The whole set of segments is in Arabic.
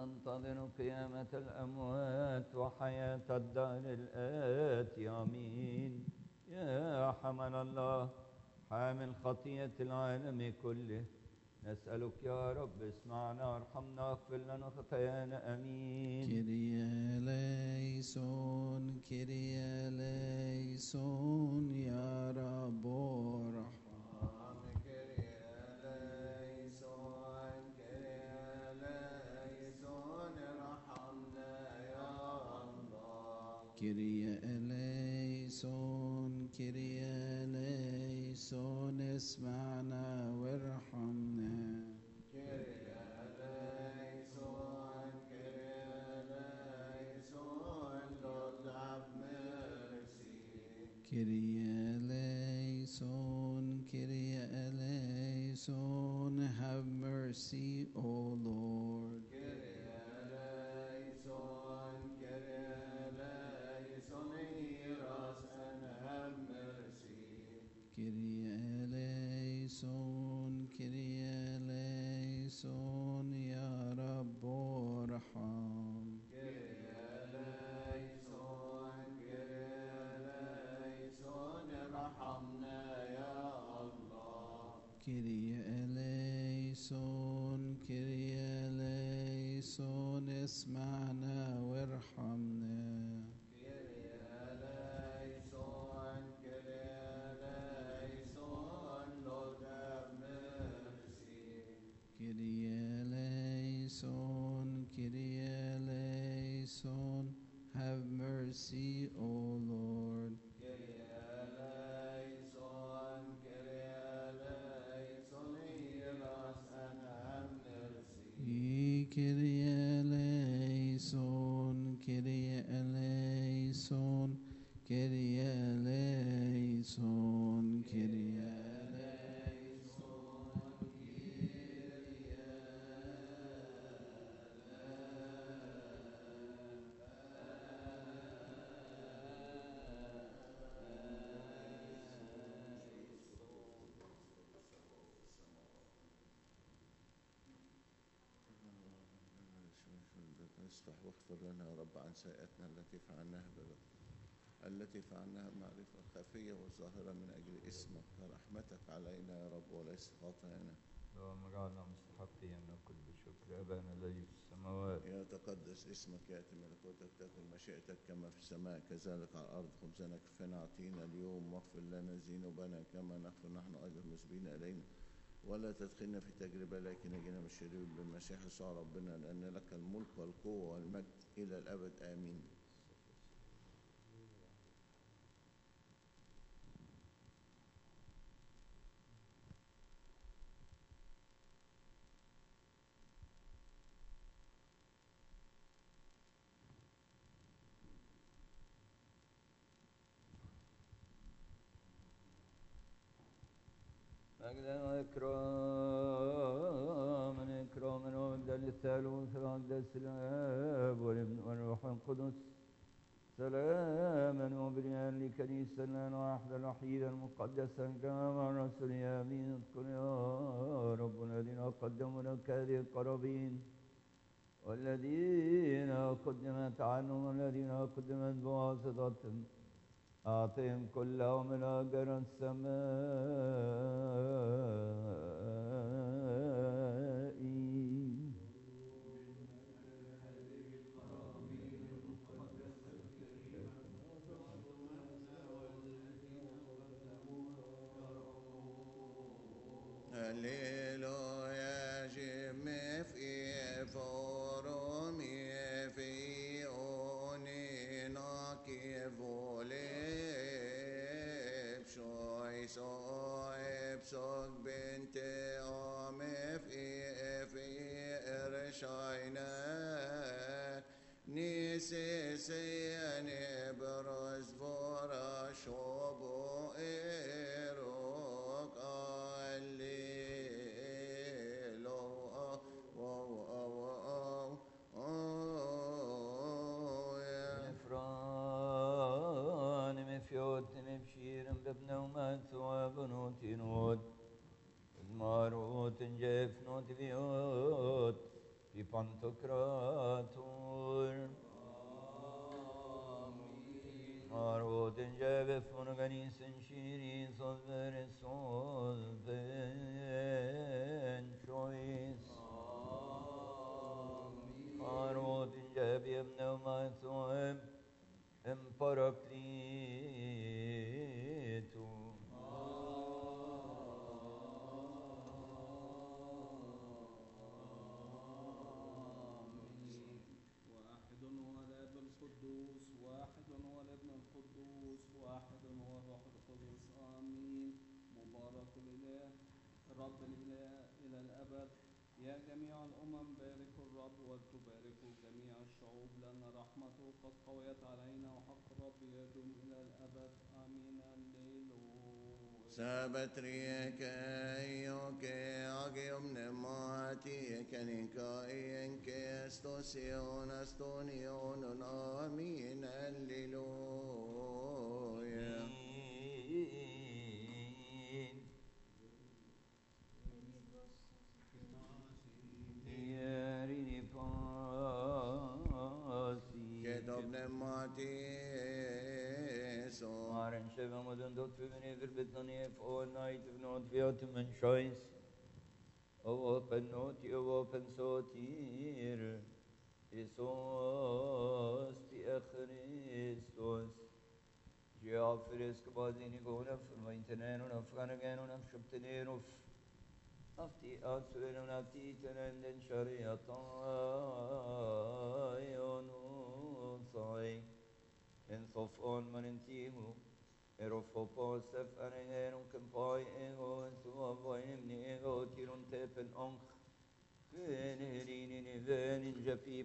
ننتظر قيامة الأموات وحياة الدار الآتي. آمين. يا حمل الله حامل خطية العالم كله، نسألك يا رب اسمعنا وارحمنا واغفر لنا خطايانا. آمين. كيريا ليسون كيريا ليسون يا رب ارحم. كيريا ليسون كيريا ليسون ارحمنا يا الله. كيريا ليسون كيريا ليسون اسمعنا وارحمنا. كيريا ليسون كيريا ليسون Lord have mercy. كيريا ليسون كيريا ليسون have mercy, O Lord. Kyrie eleison, Kyrie eleison, hear us and have mercy. Kyrie eleison, Kyrie eleison, Ya Rabbo Arham. Kyrie eleison, Kyrie eleison, ارحمنا يا الله. Kyrie eleison, Kyrie eleison, اسمعنا وارحمنا. Kyrie eleison, Kyrie eleison, Lord have mercy. Kyrie eleison, Kyrie eleison, have mercy, O Lord. Kyrie eleison, Kyrie eleison, hear us and have mercy. Kyrie eleison, Kyrie eleison, Kyrie eleison, Kyrie اصلح واغفر لنا يا رب عن سيئاتنا التي فعلناها المعرفة الخفية والظاهرة من أجل اسمك، رحمتك علينا يا رب وليس خطايانا. اللهم اجعلنا مستحقين من كل شكر. أبانا الذي في السماوات، يتقدس اسمك، يأتي ملكوتك، تكن مشيئتك كما في السماء كذلك على الأرض. خبزنا كفنا أعطينا اليوم، واغفر لنا ذنوبنا كما نغفر نحن أيضا المذنبين إلينا، ولا تدخلنا في تجربة لكن نجينا من الشرير بالمسيح يسوع ربنا، لأن لك الملك والقوة والمجد إلى الأبد. آمين. مجدا وإكراما إكراما ومجدا للثالوث وأقدس الآب والابن والروح القدس، سلاما وبنيان لكنيستنا الواحدة الوحيدة المقدسة الجامعة الرسولية. آمين. اذكر يا رب الذين قدموا لك هذه القرابين والذين قدمت عنهم والذين قدمت بواسطتهم، أعطهم كلهم الأجر السمائي. هللويا جمع في فورمي في أونينا كيفوليب شوي صايب سوق بنت أم في إرشاينا نيسي سياني برز فورا شوبو إيروك نفران مفيوت مبشير ببنومات وبنوت نود الماروت جيف نوت فيوت في بانتوكراتور Arvot ince funganisin şiri sözleri sözben şois. Arvot ince bir pneumatsoem emparaklitu. واحد هو الاب القدوس واحد هو الابن القدوس واحد هو الروح القدس امين مبارك الاله رب الاله الى الابد يا جميع الامم باركوا الرب وتباركوا جميع الشعوب لان رحمته قد قويت علينا وحق الرب يدوم الى الابد امين الليلويا Sabatriye ke agium nemati kenikaien ke astosion astonion amin alleluia. Yerini pasi. Ketob nemati son. Maren şevamudun dot fümüne bir betani all night of not viatum and choice. Open noti open sotir. Isos ti Christos. Geoffres kabazini gonaf vaintenenun afganaganun afshubtenenuf. Afti atsuenun afti tenenden shariatayonu sai. En sofon manentimu. Erofopos ef anehenun kempai ego en suavoin ni ego tirun tepen onch. Venerini venin japi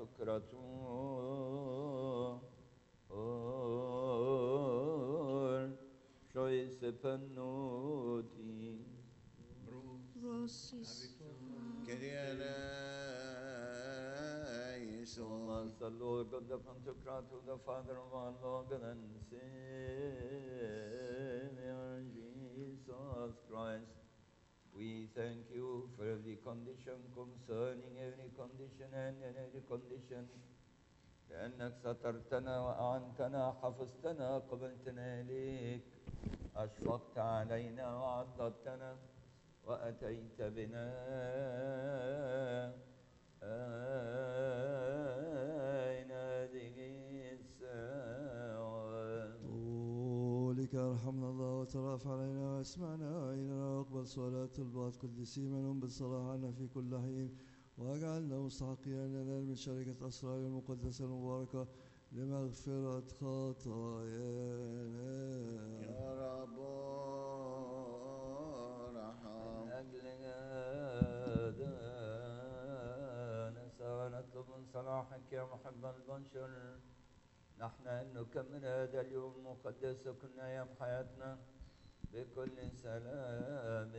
pantokratur. Choice penoti. Kyrie eleison. Bless the Lord God, the Pantocrator, the Father of our Lord and Savior Jesus Christ. We thank you for every condition concerning every condition and in every condition. لأنك سترتنا وأعنتنا حفظتنا قبلتنا إليك أشفقت علينا وعضدتنا وأتيت بنا أين هذه الساعة لك ارحمنا الله وترافع علينا واسمعنا وإننا واقبل صلاة البعض قدسي منهم بالصلاة عنا في كل حين واجعلنا مستحقين أن ننال من شركة أسرار المقدسة المباركة لمغفرة خطايانا. يا رب ارحم. أجل هذا نسعى نطلب من صلاحك يا محب البشر نحن أن نكمل هذا اليوم المقدس كل أيام حياتنا بكل سلام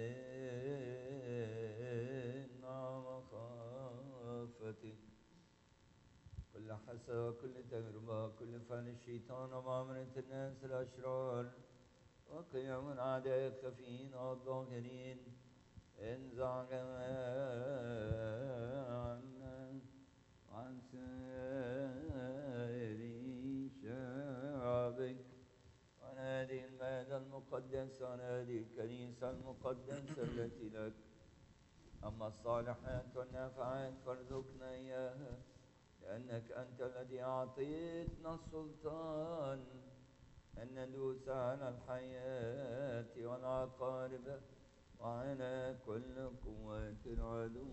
ومخافتك كل حسد وكل تجربة كل فعل الشيطان ومعاملة الناس الأشرار وقيام الأعداء الخفيين والظاهرين انزع عنا عن سائر شعبك وعن هذه المادة المقدسة وعن هذه الكنيسة المقدسة التي لك أما الصالحات والنافعات فارزقنا إياها لأنك أنت الذي أعطيتنا السلطان أن ندوس على الحياة والعقارب وعلى كل قوات العدو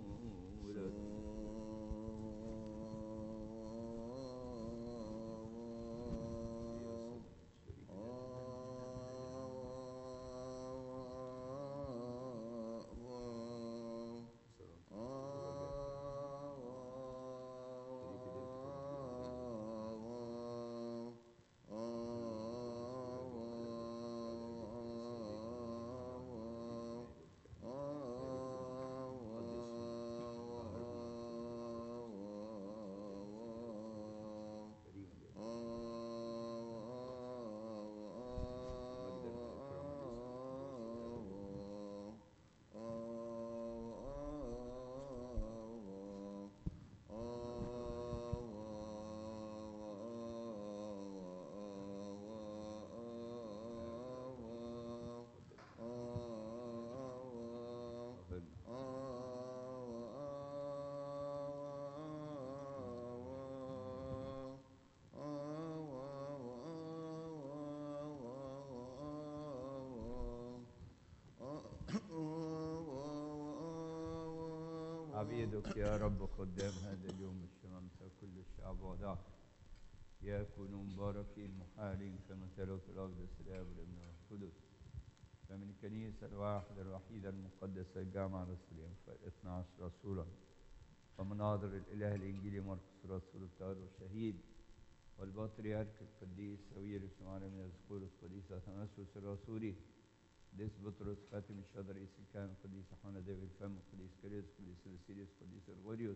عبيدك يا رب خدام هذا اليوم الشمامسة كل الشعب وضعه يكونوا مباركين محالين كما تلوت الأقدس الآب والابن والقدس فمن الكنيسة الواحدة الوحيدة المقدسة الجامعة الرسولية 12 رسولا ومناظر الإله الإنجيلي مرقس رسول الطاهر والشهيد والبطريرك القديس ساويرس وعالم الأسقورس القديس أثناسيوس الرسولي قديس بطرس خاتم الشهداء رئيس الكهنة القديس يوحنا ذوي الفم القديس كريس القديس باسيليوس القديس غرغوريوس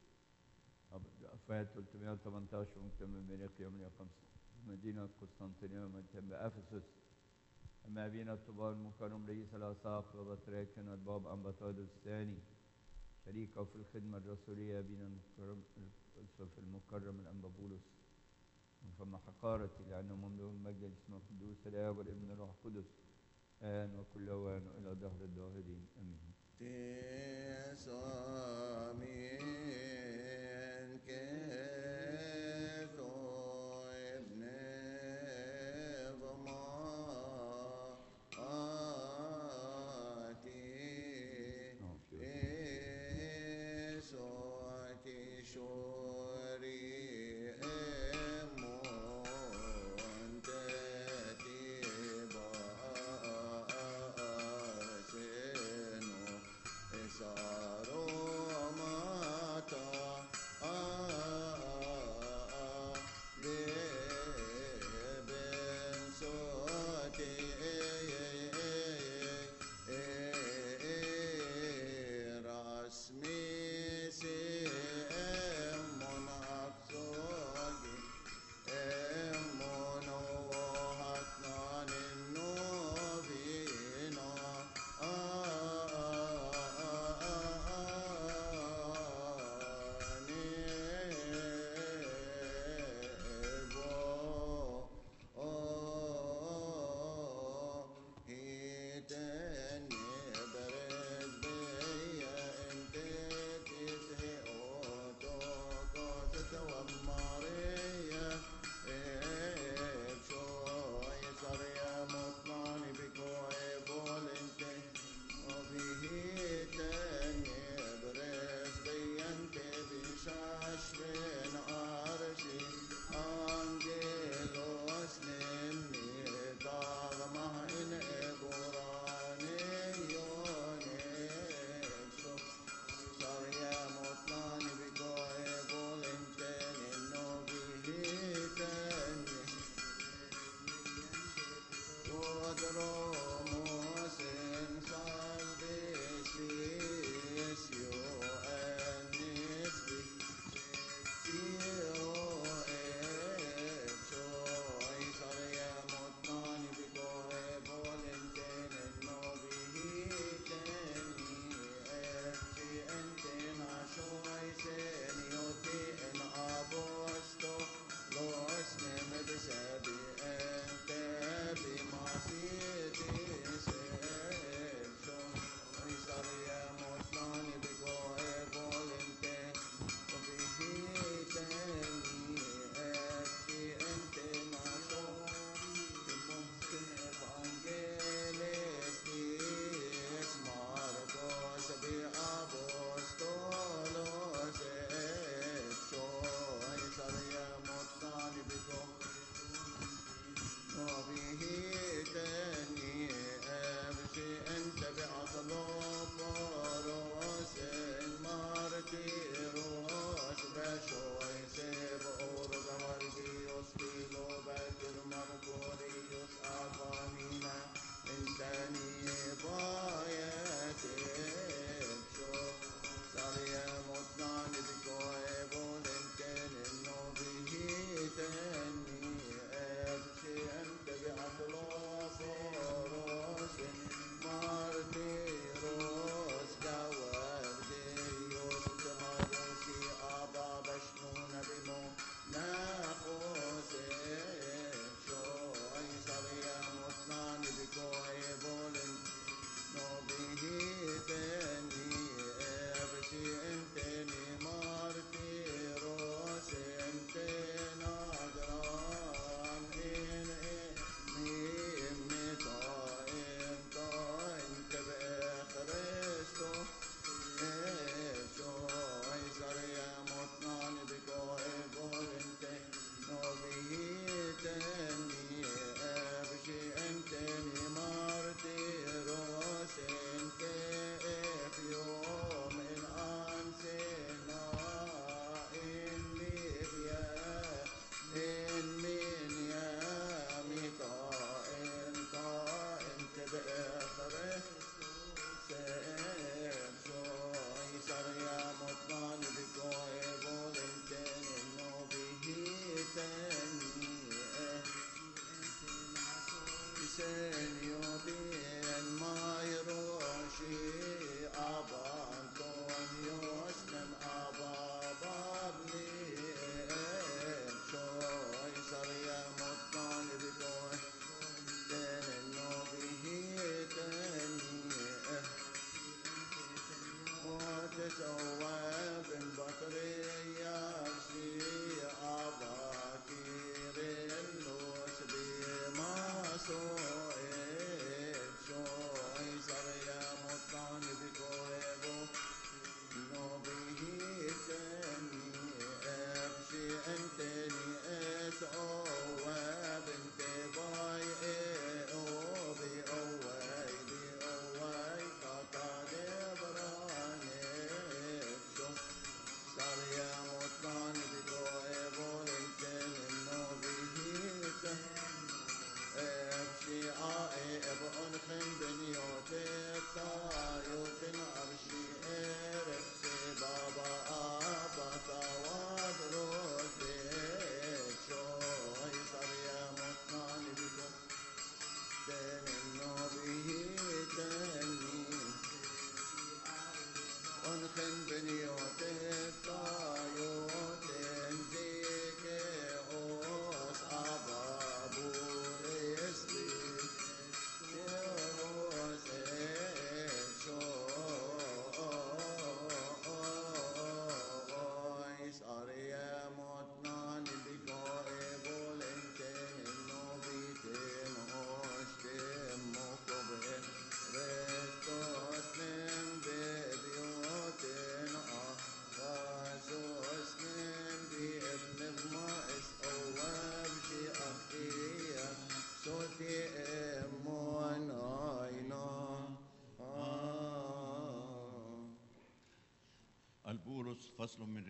أفات 318 مكتمل بين يوم 5 مدينة قسطنطينية مكتمل بأفسس أما أبينا الطباء المكرم رئيس الأساقفة وبطريركنا الباب أنبطادوس الثاني شريكه في الخدمة الرسولية أبينا المكرم الأنبا بولس فما حقارتي لأنه مملوك المجد اسمه قدوس الآب والابن الروح القدس آن وكل أوان إلى دهر الداهرين آمين. تسامين كيتو ابن ضماتي إسوتي شوري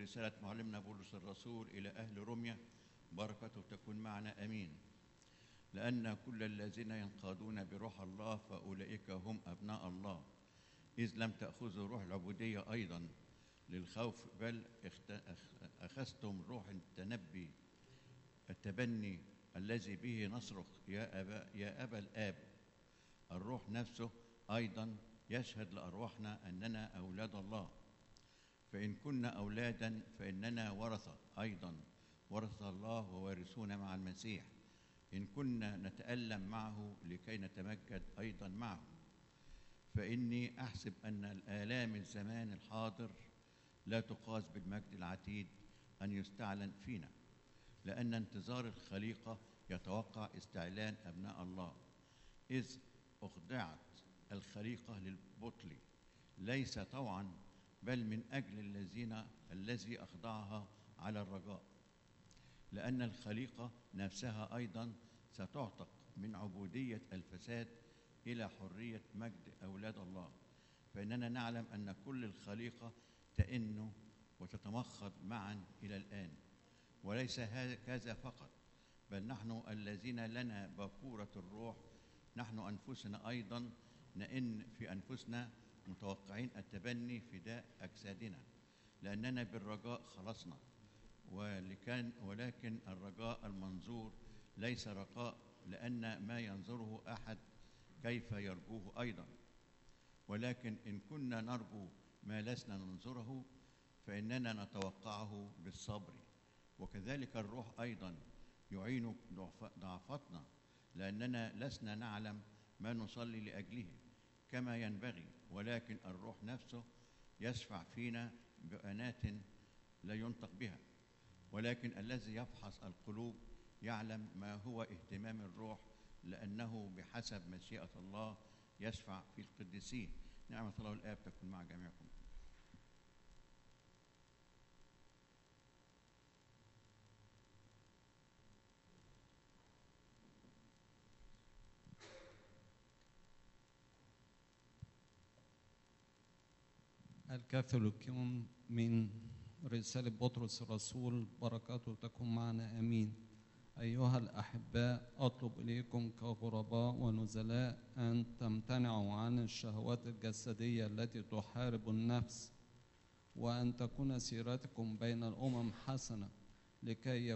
رسالة معلمنا بولس الرسول إلى أهل روميا، بركته تكون معنا آمين. لأن كل الذين ينقادون بروح الله فأولئك هم أبناء الله، إذ لم تأخذوا روح العبودية أيضا للخوف، بل أخذتم روح التبني الذي به نصرخ يا أبا الآب. الروح نفسه أيضا يشهد لأرواحنا أننا أولاد الله. فإن كنا أولادا فإننا ورثة أيضا، ورثة الله ووارثون مع المسيح، إن كنا نتألم معه لكي نتمجد أيضا معه. فإني أحسب أن الآلام الزمان الحاضر لا تقاس بالمجد العتيد أن يستعلن فينا، لأن انتظار الخليقة يتوقع استعلان أبناء الله. إذ أخضعت الخليقة للبطل ليس طوعا، بل من أجل الذي أخضعها على الرجاء. لأن الخليقة نفسها أيضا ستعتق من عبودية الفساد إلى حرية مجد أولاد الله. فإننا نعلم أن كل الخليقة تئن وتتمخض معا إلى الآن. وليس هكذا فقط، بل نحن الذين لنا باكورة الروح، نحن أنفسنا أيضا نئن في أنفسنا متوقعين التبني فداء أجسادنا، لأننا بالرجاء خلصنا. ولكن الرجاء المنظور ليس رجاء، لأن ما ينظره أحد كيف يرجوه أيضا. ولكن إن كنا نرجو ما لسنا ننظره فإننا نتوقعه بالصبر. وكذلك الروح أيضا يعين ضعفتنا، لأننا لسنا نعلم ما نصلي لأجله كما ينبغي، ولكن الروح نفسه يشفع فينا بأنات لا ينطق بها. ولكن الذي يفحص القلوب يعلم ما هو اهتمام الروح، لأنه بحسب مشيئة الله يشفع في القديسين. نعمة الله الآب تكون مع جميعكم. الكاثوليكون من رسالة بطرس الرسول، بركاته تكون معنا آمين. أيها الأحباء، أطلب إليكم كغرباء ونزلاء أن تمتنعوا عن الشهوات الجسدية التي تحارب النفس، وأن تكون سيرتكم بين الأمم حسنة، لكي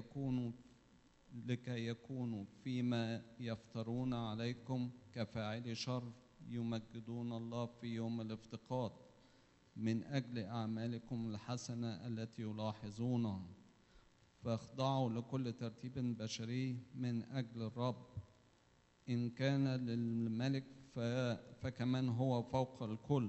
يكونوا فيما يفترون عليكم كفاعلي شر يمجدون الله في يوم الافتقاد من أجل أعمالكم الحسنة التي يلاحظونها. فاخضعوا لكل ترتيب بشري من أجل الرب، إن كان للملك فكمن هو فوق الكل،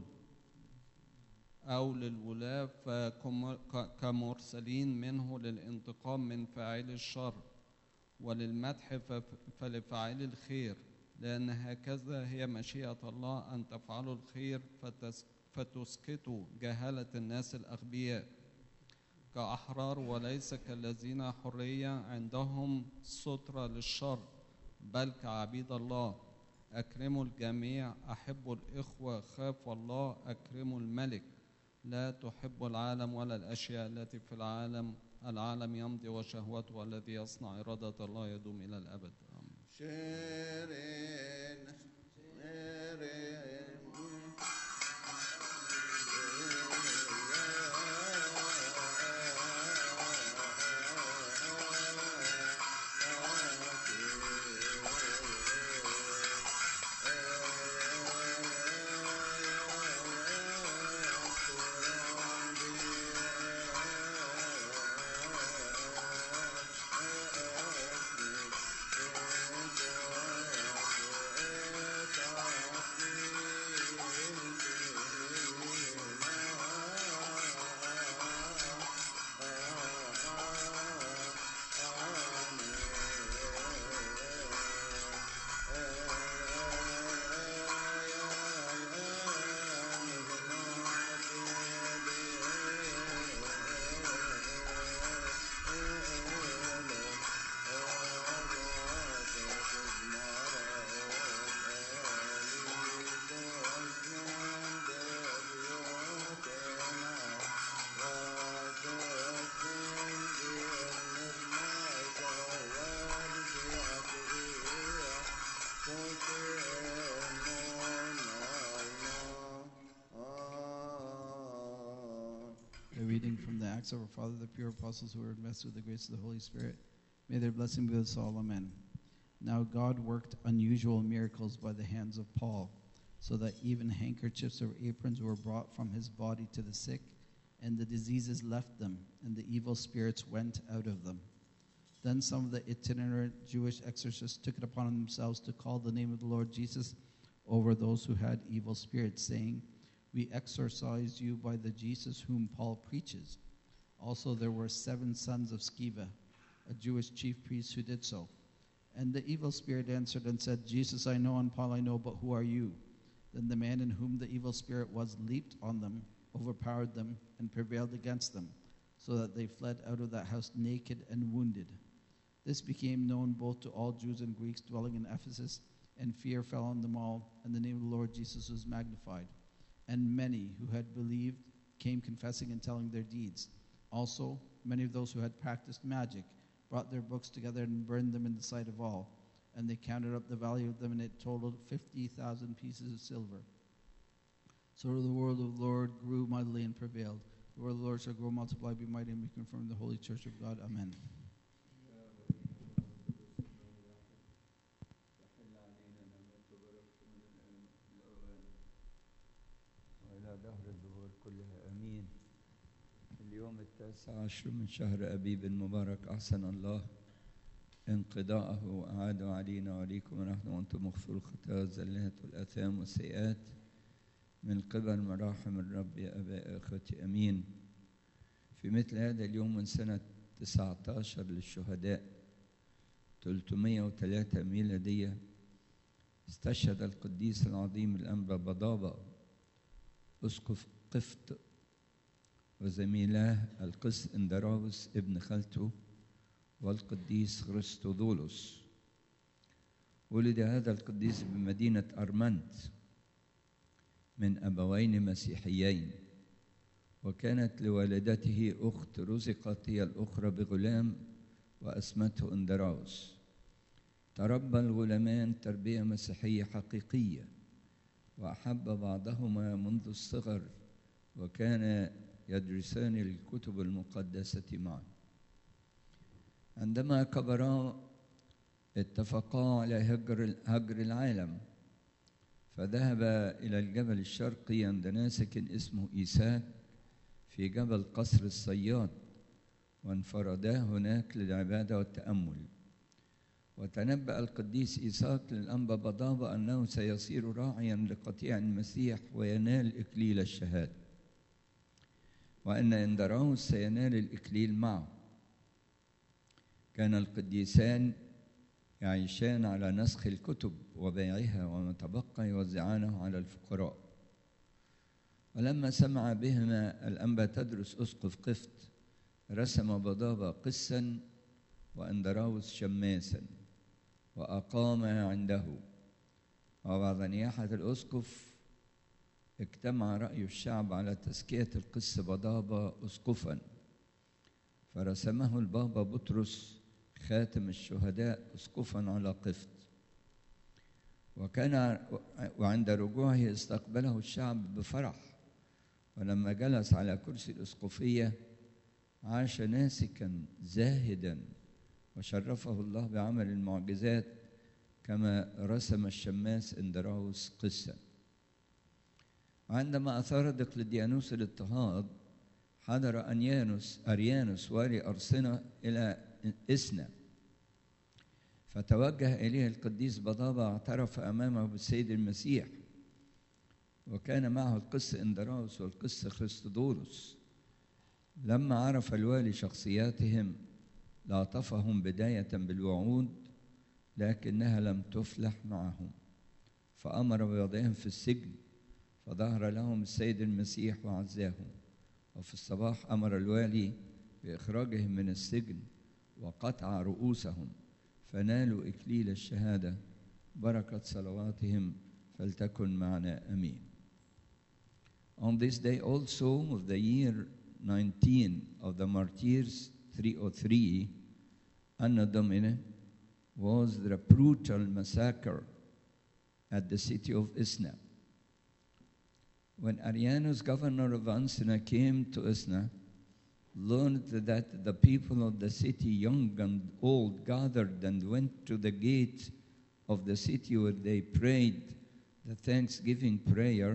أو للولاة كمرسلين منه للانتقام من فاعل الشر، وللمدح فلفاعل الخير، لأن هكذا هي مشيئة الله أن تفعلوا الخير فتسكتوا جهالة الناس الأغبياء كأحرار، وليس كالذين حرية عندهم سترة للشر، بل كعبيد الله. أكرموا الجميع، أحبوا الإخوة، خافوا الله، أكرموا الملك. لا تحبوا العالم ولا الأشياء التي في العالم. العالم يمضي وشهوته، والذي يصنع إرادة الله يدوم إلى الأبد. آمين. شيرين Acts of our Father, the pure apostles who were invested with the grace of the Holy Spirit. May their blessing be with us all. Amen. Now God worked unusual miracles by the hands of Paul, so that even handkerchiefs or aprons were brought from his body to the sick, and the diseases left them, and the evil spirits went out of them. Then some of the itinerant Jewish exorcists took it upon themselves to call the name of the Lord Jesus over those who had evil spirits, saying, "We exorcise you by the Jesus whom Paul preaches." Also there were 7 sons of Sceva, a Jewish chief priest, who did so. And the evil spirit answered and said, "Jesus I know, and Paul I know, but who are you?" Then the man in whom the evil spirit was leaped on them, overpowered them, and prevailed against them, so that they fled out of that house naked and wounded. This became known both to all Jews and Greeks dwelling in Ephesus, and fear fell on them all, and the name of the Lord Jesus was magnified. And many who had believed came confessing and telling their deeds. Also, many of those who had practiced magic brought their books together and burned them in the sight of all. And they counted up the value of them, and it totaled 50,000 pieces of silver. So the word of the Lord grew mightily and prevailed. The word of the Lord shall grow, multiply, be mighty, and be confirmed in the holy church of God. Amen. وإلى دهر الدهور كلها أمين. اليوم 19 من شهر أبيب المبارك، أحسن الله انقضاءه وأعاده علينا وعليكم، ونحن وأنتم مغفور الخطايا والزلات والآثام والسيئات من قبل مراحم الرب يا أباء إخوتي. أمين. في مثل هذا اليوم من سنة 19 للشهداء 303 ميلادية استشهد القديس العظيم الأنبا بضابة أسقف قفط وزميلاه القس اندراوس ابن خالته والقديس خريستودولوس. ولد هذا القديس بمدينة أرمنت من أبوين مسيحيين، وكانت لوالدته أخت رزقت هي الأخرى بغلام وأسمته اندراوس. تربى الغلامان تربية مسيحية حقيقية، وأحب بعضهما منذ الصغر، وكان يدرسان الكتب المقدسة معا. عندما كبرا اتفقا على هجر العالم، فذهب إلى الجبل الشرقي عند ناسك اسمه إيساك في جبل قصر الصياد، وانفردا هناك للعبادة والتأمل. وتنبأ القديس إيساك للأنبا بضابة أنه سيصير راعيا لقطيع المسيح وينال إكليل الشهادة، وأن اندراوس سينال الإكليل معه. كان القديسان يعيشان على نسخ الكتب وبيعها، وما تبقى يوزعانه على الفقراء. ولما سمع بهما الأنبا تدرس أسقف قفط، رسم بضابة قسا واندراوس شماسا، وأقام عنده. وبعد نياحة الأسقف اجتمع رأي الشعب على تزكية القس بضابة أسقفا، فرسمه البابا بطرس خاتم الشهداء أسقفا على قفط. وعند رجوعه استقبله الشعب بفرح، ولما جلس على كرسي الأسقفية عاش ناسكا زاهدا، وشرفه الله بعمل المعجزات كما رسم الشماس اندراوس قسا. وعندما أثار دقلديانوس الاضطهاد، حضر أريانوس والي أرسنة إلى إسنا، فتوجه إليه القديس بضابة واعترف أمامه بالسيد المسيح، وكان معه القس اندراوس والقس خريستودولوس. لما عرف الوالي شخصياتهم لاطفهم بداية بالوعود، لكنها لم تفلح معهم، فأمر بوضعهم في السجن، فظهر لهم السيد المسيح وعزاهم. وفي الصباح أمر الوالي بإخراجهم من السجن وقطع رؤوسهم، فنالوا إكليل الشهادة. بركة صلواتهم فلتكن معنا آمين. On this day also of the year 19 of the martyrs 303 Anno Domini was the brutal massacre at the city of Isna. When Arianus, governor of Ansina, came to Isna, learned that the people of the city, young and old, gathered and went to the gate of the city where they prayed the thanksgiving prayer,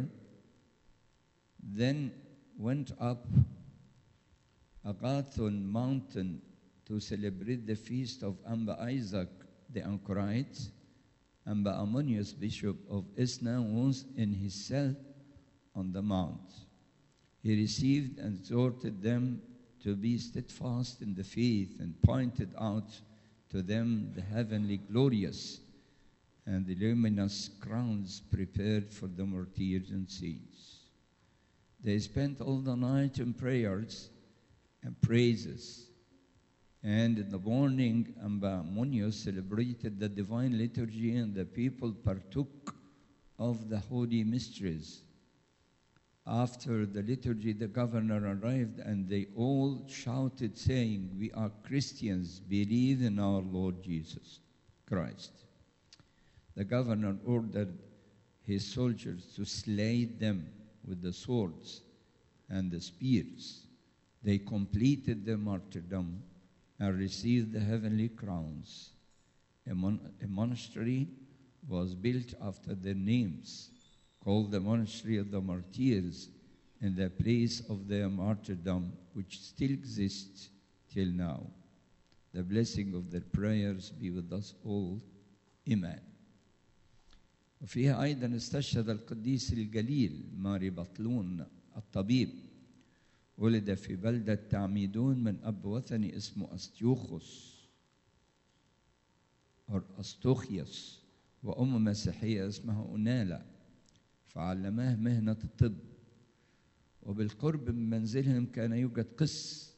then went up Agathon mountain to celebrate the feast of Amba Isaac the Anchorite. Amba Ammonius, bishop of Isna, was in his cell on the mount. He received and exhorted them to be steadfast in the faith and pointed out to them the heavenly glorious and the luminous crowns prepared for the martyrs and saints. They spent all the night in prayers and praises. And in the morning, Amba Ammonius celebrated the divine liturgy, and the people partook of the holy mysteries. After the liturgy, the governor arrived, and they all shouted, saying, "We are Christians, believe in our Lord Jesus Christ." The governor ordered his soldiers to slay them with the swords and the spears. They completed their martyrdom and received the heavenly crowns. A monastery was built after their names, called the Monastery of the Martyrs, in the place of their martyrdom, which still exists till now. The blessing of their prayers be with us all. Amen. وفيها أيضا استشهد القديس الجليل ماري بطلون الطبيب. ولد في بلدة تعميدون من أب وثني اسمه أستيوخوس أو أستوخيوس، وأم مسيحية اسمها أونالا، فعلماه مهنة الطب. وبالقرب من منزلهم كان يوجد قس،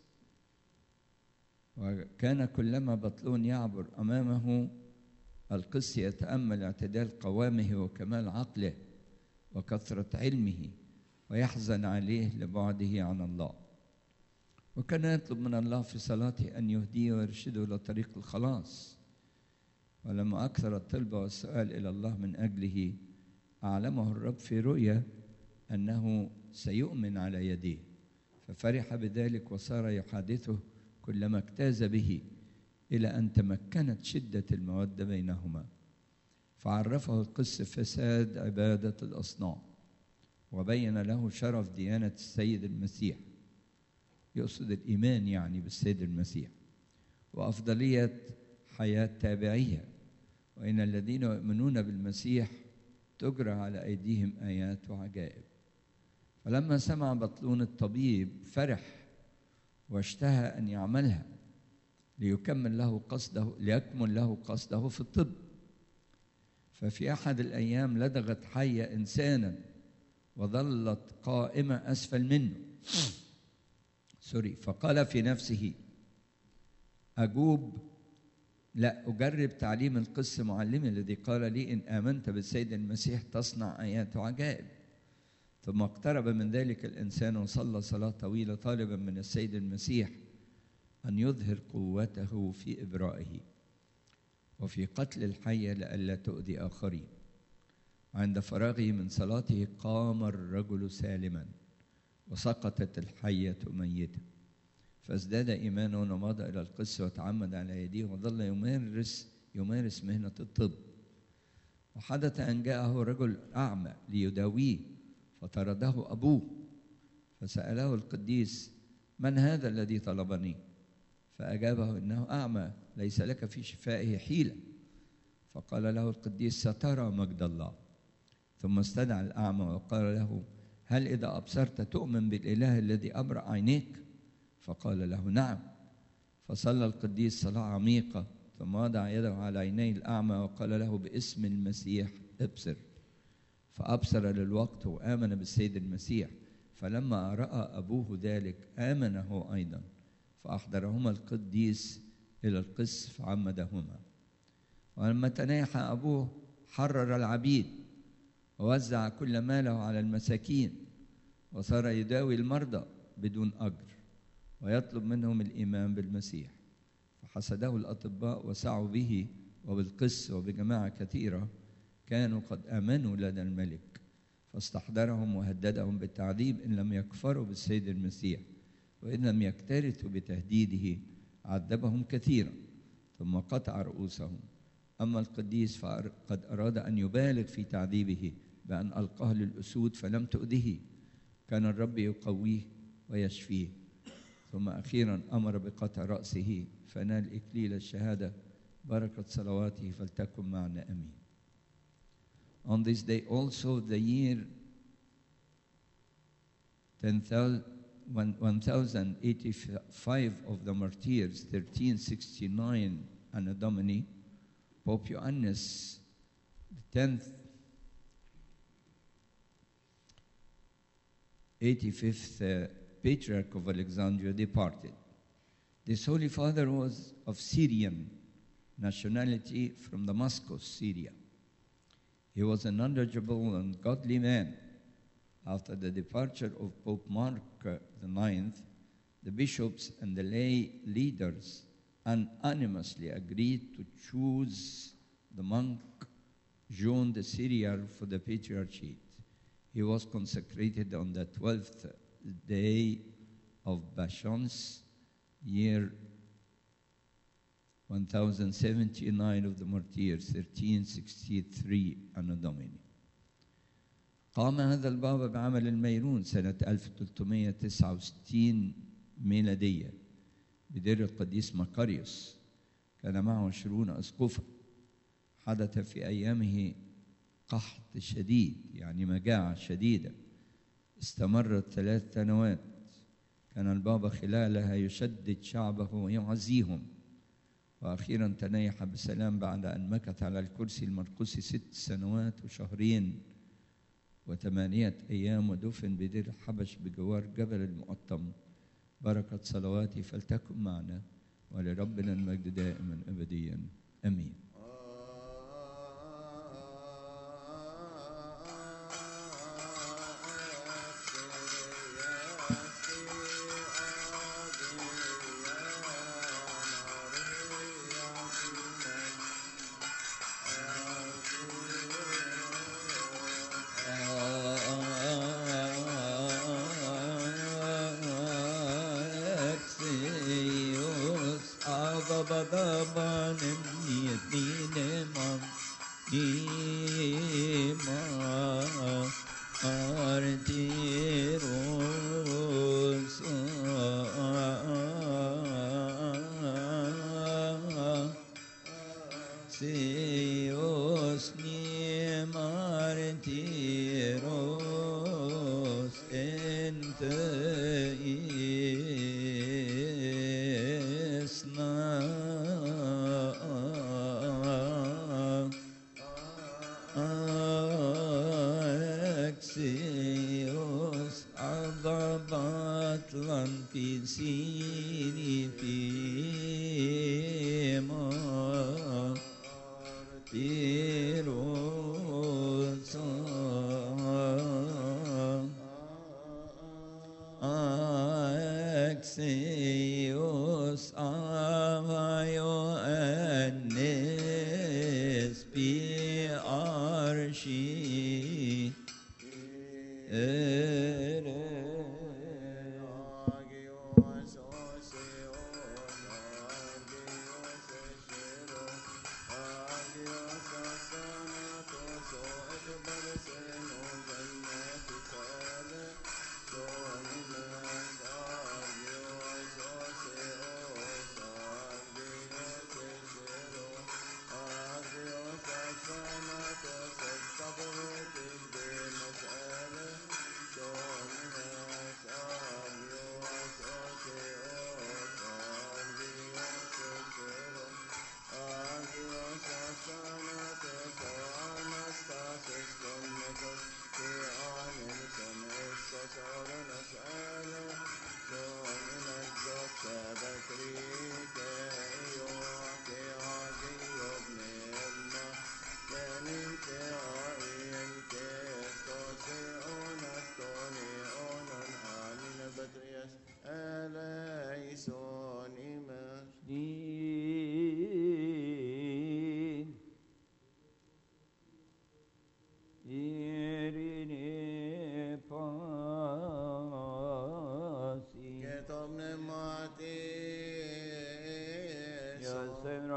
وكان كلما بطلون يعبر أمامه القس يتأمل اعتدال قوامه وكمال عقله وكثرة علمه، ويحزن عليه لبعده عن الله. وكان يطلب من الله في صلاته أن يهديه ويرشده إلى طريق الخلاص. ولما أكثر الطلب والسؤال إلى الله من أجله، أعلمه الرب في رؤيا أنه سيؤمن على يديه، ففرح بذلك وصار يحادثه كلما اجتاز به، إلى أن تمكنت شدة المودة بينهما. فعرفه القس فساد عبادة الأصنام، وبين له شرف ديانة السيد المسيح، يقصد الإيمان يعني بالسيد المسيح، وأفضلية حياة تابعية، وإن الذين يؤمنون بالمسيح تجرى على أيديهم آيات وعجائب. فلما سمع بطلون الطبيب فرح واشتهى أن يعملها ليكمل له قصده في الطب. ففي أحد الأيام لدغت حية إنسانا وظلت قائمة أسفل منه. فقال في نفسه: أجرب تعليم القس معلمي الذي قال لي إن آمنت بالسيد المسيح تصنع آيات وعجائب. ثم اقترب من ذلك الإنسان وصلى صلاة طويلة طالبا من السيد المسيح أن يظهر قوته في إبرائه وفي قتل الحية لئلا تؤذي آخرين. عند فراغه من صلاته قام الرجل سالما، وسقطت الحية ميتة، فازداد إيمانه ومضى إلى القس وتعمد على يديه وظل يمارس مهنة الطب. وحدث أن جاءه رجل أعمى ليداويه، فطرده أبوه، فسأله القديس: من هذا الذي طلبني؟ فأجابه: إنه أعمى ليس لك في شفائه حيلة. فقال له القديس: سترى مجد الله. ثم استدعى الأعمى وقال له: هل إذا أبصرت تؤمن بالإله الذي أبرأ عينيك؟ فقال له: نعم. فصلى القديس صلاة عميقة، ثم وضع يده على عيني الأعمى وقال له: باسم المسيح ابصر. فأبصر للوقت وآمن بالسيد المسيح. فلما رأى أبوه ذلك آمن هو أيضا، فأحضرهما القديس إلى القس فعمدهما. ولما تناحى أبوه حرر العبيد ووزع كل ماله على المساكين، وصار يداوي المرضى بدون أجر ويطلب منهم الإيمان بالمسيح. فحسده الأطباء وسعوا به وبالقس وبجماعة كثيرة كانوا قد آمنوا لدى الملك، فاستحضرهم وهددهم بالتعذيب إن لم يكفروا بالسيد المسيح. وإن لم يكترثوا بتهديده عذبهم كثيرا ثم قطع رؤوسهم. أما القديس فقد أراد أن يبالغ في تعذيبه بأن ألقاه للأسود فلم تؤذه، كان الرب يقويه ويشفيه. ثم أخيرا أمر بقطع رأسه فنال إكليل الشهادة. بركة صلواته فلتكن معنا آمين. On this day also, the year 1085 of the martyrs, 1369 Anno Domini, Pope Ioannes X, 85th Patriarch of Alexandria, departed. This Holy Father was of Syrian nationality from Damascus, Syria. He was a knowledgeable and godly man. After the departure of Pope Mark IX, the bishops and the lay leaders unanimously agreed to choose the monk John the Syrian for the patriarchate. He was consecrated on the 12th day of Bashans, year 1079 of the martyrs, 1363 Anno Domini. قام هذا البابا بعمل الميرون سنة 1369 ميلادية بدير القديس مقاريوس. كان معه 20 أسقفا. حدث في أيامه قحط شديد، يعني مجاعة شديدة استمرت 3 سنوات. كان البابا خلالها يشدد شعبه ويعزيهم، وأخيرا تنيح بسلام بعد أن مكث على الكرسي المرقسي 6 سنوات وشهرين و8 أيام، ودفن بدير الحبش بجوار جبل المقطم. بركة صلواتي فلتكن معنا، ولربنا المجد دائما أبديا آمين.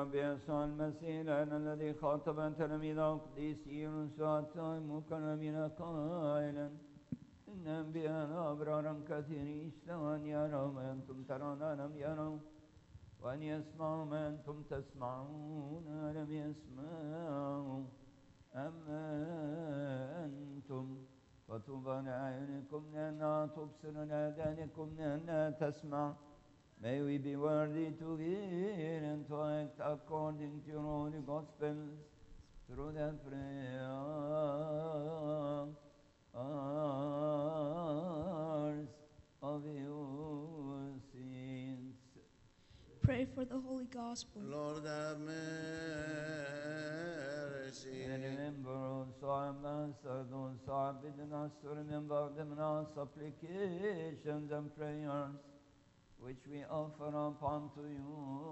رب يسوع المسيح لأن الذي خاطب تلاميذه القديسين سواء مكرمين قائلا إن أنبياء أبرارا كثيرين اشتهوا أن يروا ما أنتم ترون لم يروا وأن يسمعوا ما أنتم تسمعون لم يسمعوا أما أنتم فطوبى لأعينكم لأنها تبصر لآذانكم لأنها تسمع. May we be worthy to hear and to act according to your holy gospels through the prayers of your saints. Pray for the Holy Gospel. Lord have mercy. And remember also our ambassadors, our bidders, to remember them in our supplications and prayers, which we offer up unto you,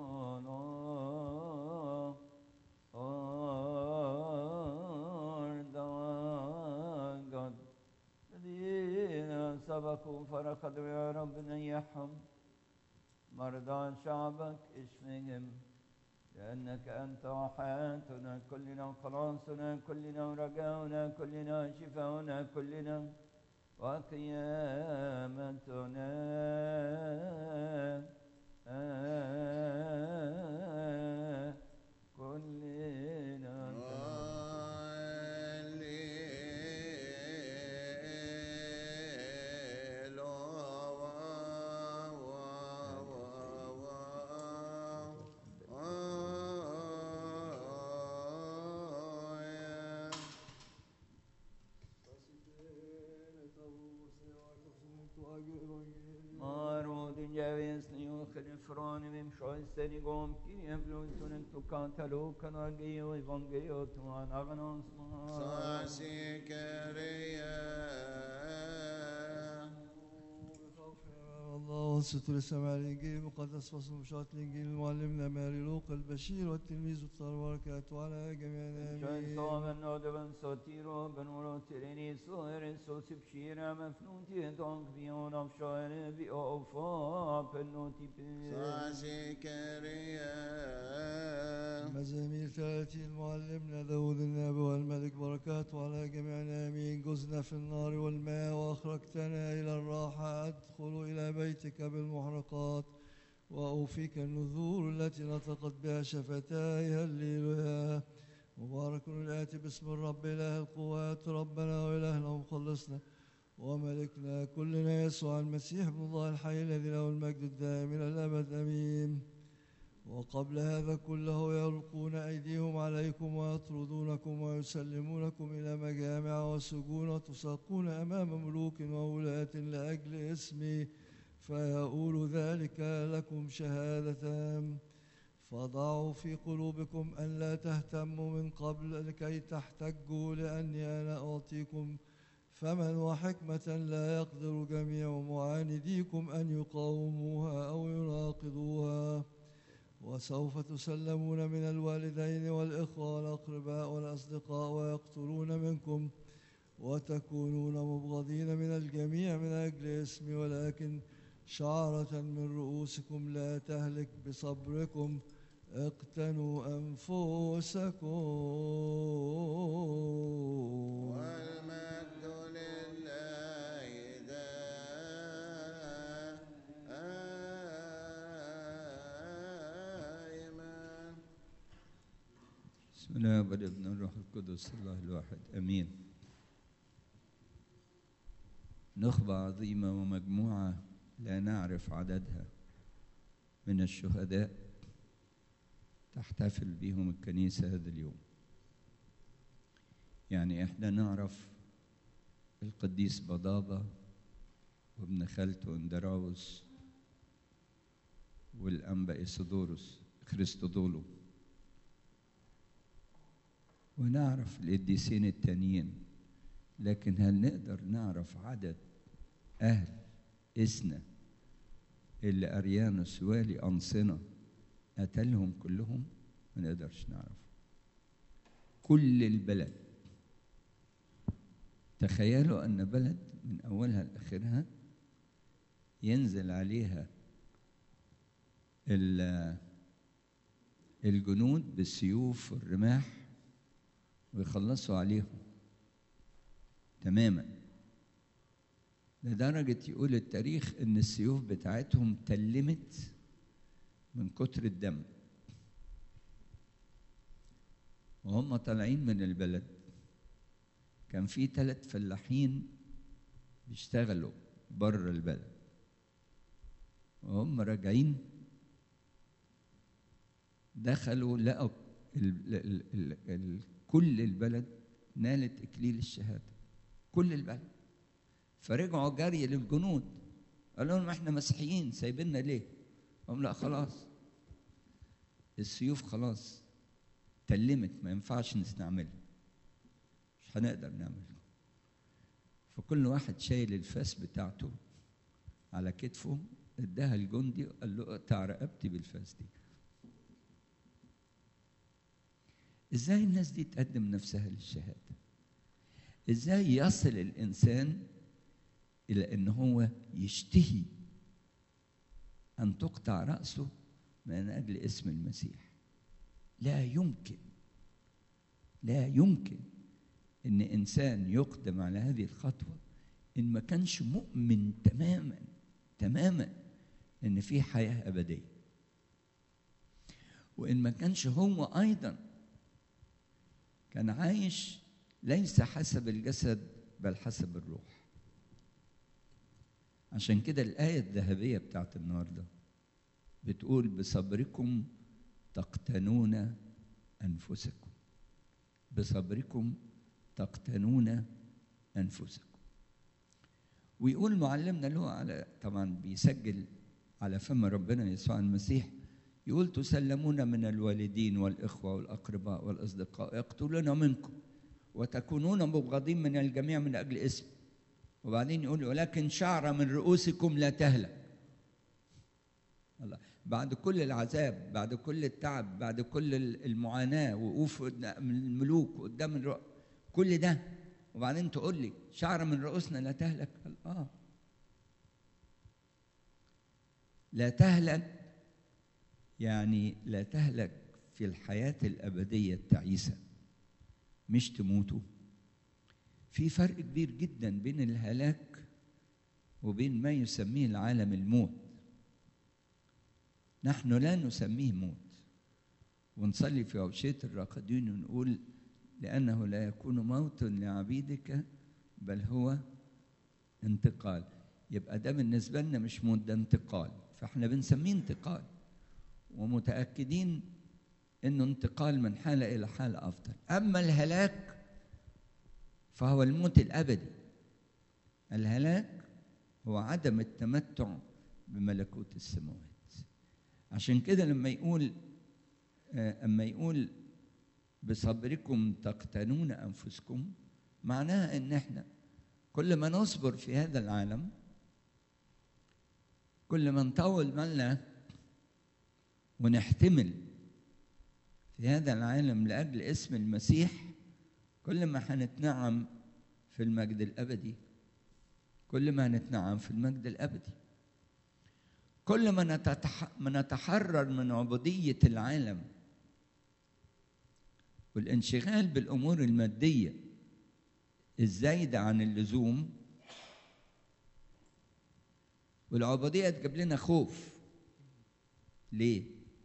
Lord our God. الذين سبقوا فرقدوا يا رب نيحهم مرضى شعبك اشفهم لأنك أنت حياتنا كلنا وخلاصنا كلنا ورجاؤنا كلنا شفاؤنا كلنا وقيامتنا كلنا Från vem självständig igång till en blodtunnen to katalogen och geo evangeliet och en avanons الله والستر السماء الإنجيل المقدس فصل مشاهد الإنجيل المعلمنا ماري لوقا البشير والتلميذ الطاهر وبركاته على جميعنا شان آمين. صوم النود بن ساتيرو بن ولوتيريني سوهر سوسي بشيرا مفنوتي دونك بيون of شاعر بي أوفا بنوتي بي مزامير 30 معلمنا داود النبي والملك بركاته على جميعنا آمين. جزنا في النار والماء وأخرجتنا إلى الراحة أدخل إلى بيتك بالمحرقات وأوفيك النذور التي نطقت بها شفتاي هللويا. مبارك الآتي باسم الرب إله القوات ربنا وإلهنا ومخلصنا وملكنا كلنا يسوع المسيح ابن الله الحي الذي له المجد الدائم إلى الأبد آمين. وقبل هذا كله يلقون أيديهم عليكم ويطردونكم ويسلمونكم إلى مجامع وسجون وتساقون أمام ملوك وولاة لأجل اسمي فيقول ذلك لكم شهادة. فضعوا في قلوبكم أن لا تهتموا من قبل لكي تحتجوا لأني أنا أعطيكم فمن وحكمة لا يقدر جميع معانديكم أن يقاوموها أو يناقضوها. وسوف تسلمون من الوالدين والإخوة والأقرباء والأصدقاء ويقتلون منكم وتكونون مبغضين من الجميع من أجل اسمي ولكن شعرة من رؤوسكم لا تهلك بصبركم اقتنوا أنفسكم. والمجد لله دائما. بسم الله والابن الروح القدس الله الواحد امين. نخبة عظيمة ومجموعة لا نعرف عددها من الشهداء تحتفل بهم الكنيسة هذا اليوم. يعني احنا نعرف القديس بضابة وابن خالته اندراوس والأنبا إسدوروس خريستودولو، ونعرف القديسين التانيين، لكن هل نقدر نعرف عدد أهل إسنا اللي أريانوس والي أنصنة قتلهم كلهم؟ ما نقدرش نعرف. كل البلد، تخيلوا أن بلد من أولها لآخرها ينزل عليها الجنود بالسيوف والرماح ويخلصوا عليهم تماما، لدرجة يقول التاريخ إن السيوف بتاعتهم تلمت من كتر الدم وهم طالعين من البلد. كان في 3 فلاحين بيشتغلوا بره البلد، وهم راجعين دخلوا لقوا كل البلد نالت إكليل الشهادة، كل البلد. فرجعوا جري للجنود قالوا لهم احنا مسيحيين سايبيننا ليه؟ قالوا لا خلاص السيوف خلاص تلمت ما ينفعش نستعملها، مش هنقدر نعملها. فكل واحد شايل الفاس بتاعته على كتفه اداها الجندي وقال له اقطع رقبتي بالفاس دي. ازاي الناس دي تقدم نفسها للشهاده؟ ازاي يصل الانسان الى ان هو يشتهي ان تقطع راسه من اجل اسم المسيح؟ لا يمكن، لا يمكن ان انسان يقدم على هذه الخطوه ان ما كانش مؤمن تماما تماما ان في حياه ابديه، وان ما كانش هو ايضا كان عايش ليس حسب الجسد بل حسب الروح. عشان كده الآية الذهبية بتاعت النهارده بتقول بصبركم تقتنون أنفسكم، بصبركم تقتنون أنفسكم. ويقول معلمنا له على طبعا بيسجل على فم ربنا يسوع المسيح، يقول تسلمون من الوالدين والإخوة والأقرباء والأصدقاء يقتلون منكم وتكونون مبغضين من الجميع من أجل اسم. وبعدين يقول ولكن شعرة من رؤوسكم لا تهلك. الله، بعد كل العذاب، بعد كل التعب، بعد كل المعاناة، وقوف قدام الملوك قدام كل ده، وبعدين تقول لي شعرة من رؤوسنا لا تهلك؟ قال لا تهلك، يعني لا تهلك في الحياة الأبدية التعيسة، مش تموتوا. في فرق كبير جدا بين الهلاك وبين ما يسميه العالم الموت. نحن لا نسميه موت، ونصلي في عشية الراقدين ونقول لأنه لا يكون موت لعبيدك بل هو انتقال. يبقى ده بالنسبة لنا مش موت، ده انتقال، فاحنا بنسميه انتقال، ومتأكدين انه انتقال من حالة إلى حالة أفضل. أما الهلاك فهو الموت الأبدي. الهلاك هو عدم التمتع بملكوت السماوات. عشان كده لما يقول بصبركم تقتنون أنفسكم، معناها إن احنا كل ما نصبر في هذا العالم، كل ما نطول بالنا ونحتمل في هذا العالم لأجل اسم المسيح، كل ما هنتنعم في المجد الأبدي، كل ما هنتنعم في المجد الأبدي. كل ما نتحرر من عبودية العالم والانشغال بالأمور المادية الزايدة عن اللزوم، والعبودية تجيب لنا خوف. ليه؟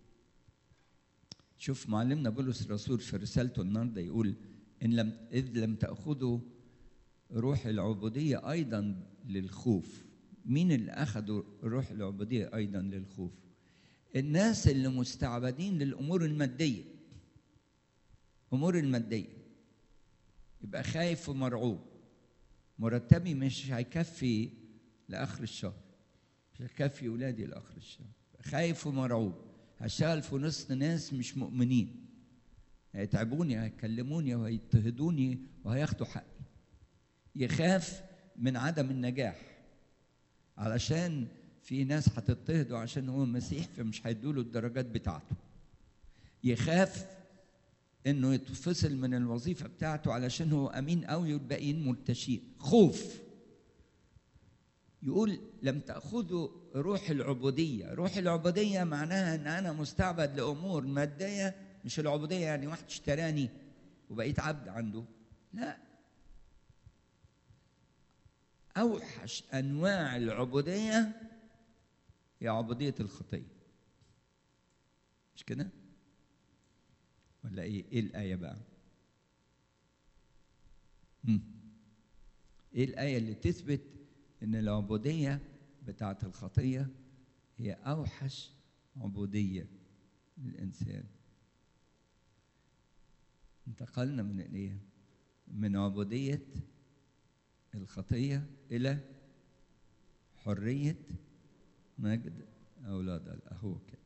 شوف معلمنا بولس الرسول في رسالته النهارده يقول إذ لم تأخذوا روح العبودية أيضا للخوف. مين اللي أخذوا روح العبودية أيضا للخوف؟ الناس اللي مستعبدين للأمور المادية. أمور المادية يبقى خايف ومرعوب، مرتبي مش هيكفي لآخر الشهر، مش هيكفي ولادي لآخر الشهر، خايف ومرعوب، هشتغل في نص ناس مش مؤمنين، هيتعبوني، هيكلموني وهيضطهدوني وهياخدوا حقي. يخاف من عدم النجاح علشان في ناس هتضطهده عشان هو مسيح فمش هيدوله الدرجات بتاعته. يخاف انه يتفصل من الوظيفة بتاعته علشان هو امين قوي والباقيين مرتشين. خوف. يقول لم تأخذوا روح العبودية. روح العبودية معناها أن أنا مستعبد لأمور مادية، مش العبودية يعني واحد اشتراني وبقيت عبد عنده، لا. أوحش أنواع العبودية هي عبودية الخطية، مش كده؟ ولا إيه الآية بقى؟ إيه الآية اللي تثبت إن العبودية بتاعت الخطية هي أوحش عبودية للإنسان؟ انتقلنا من إيه؟ من عبودية الخطية إلى حرية مجد أولاد الله. هو كده،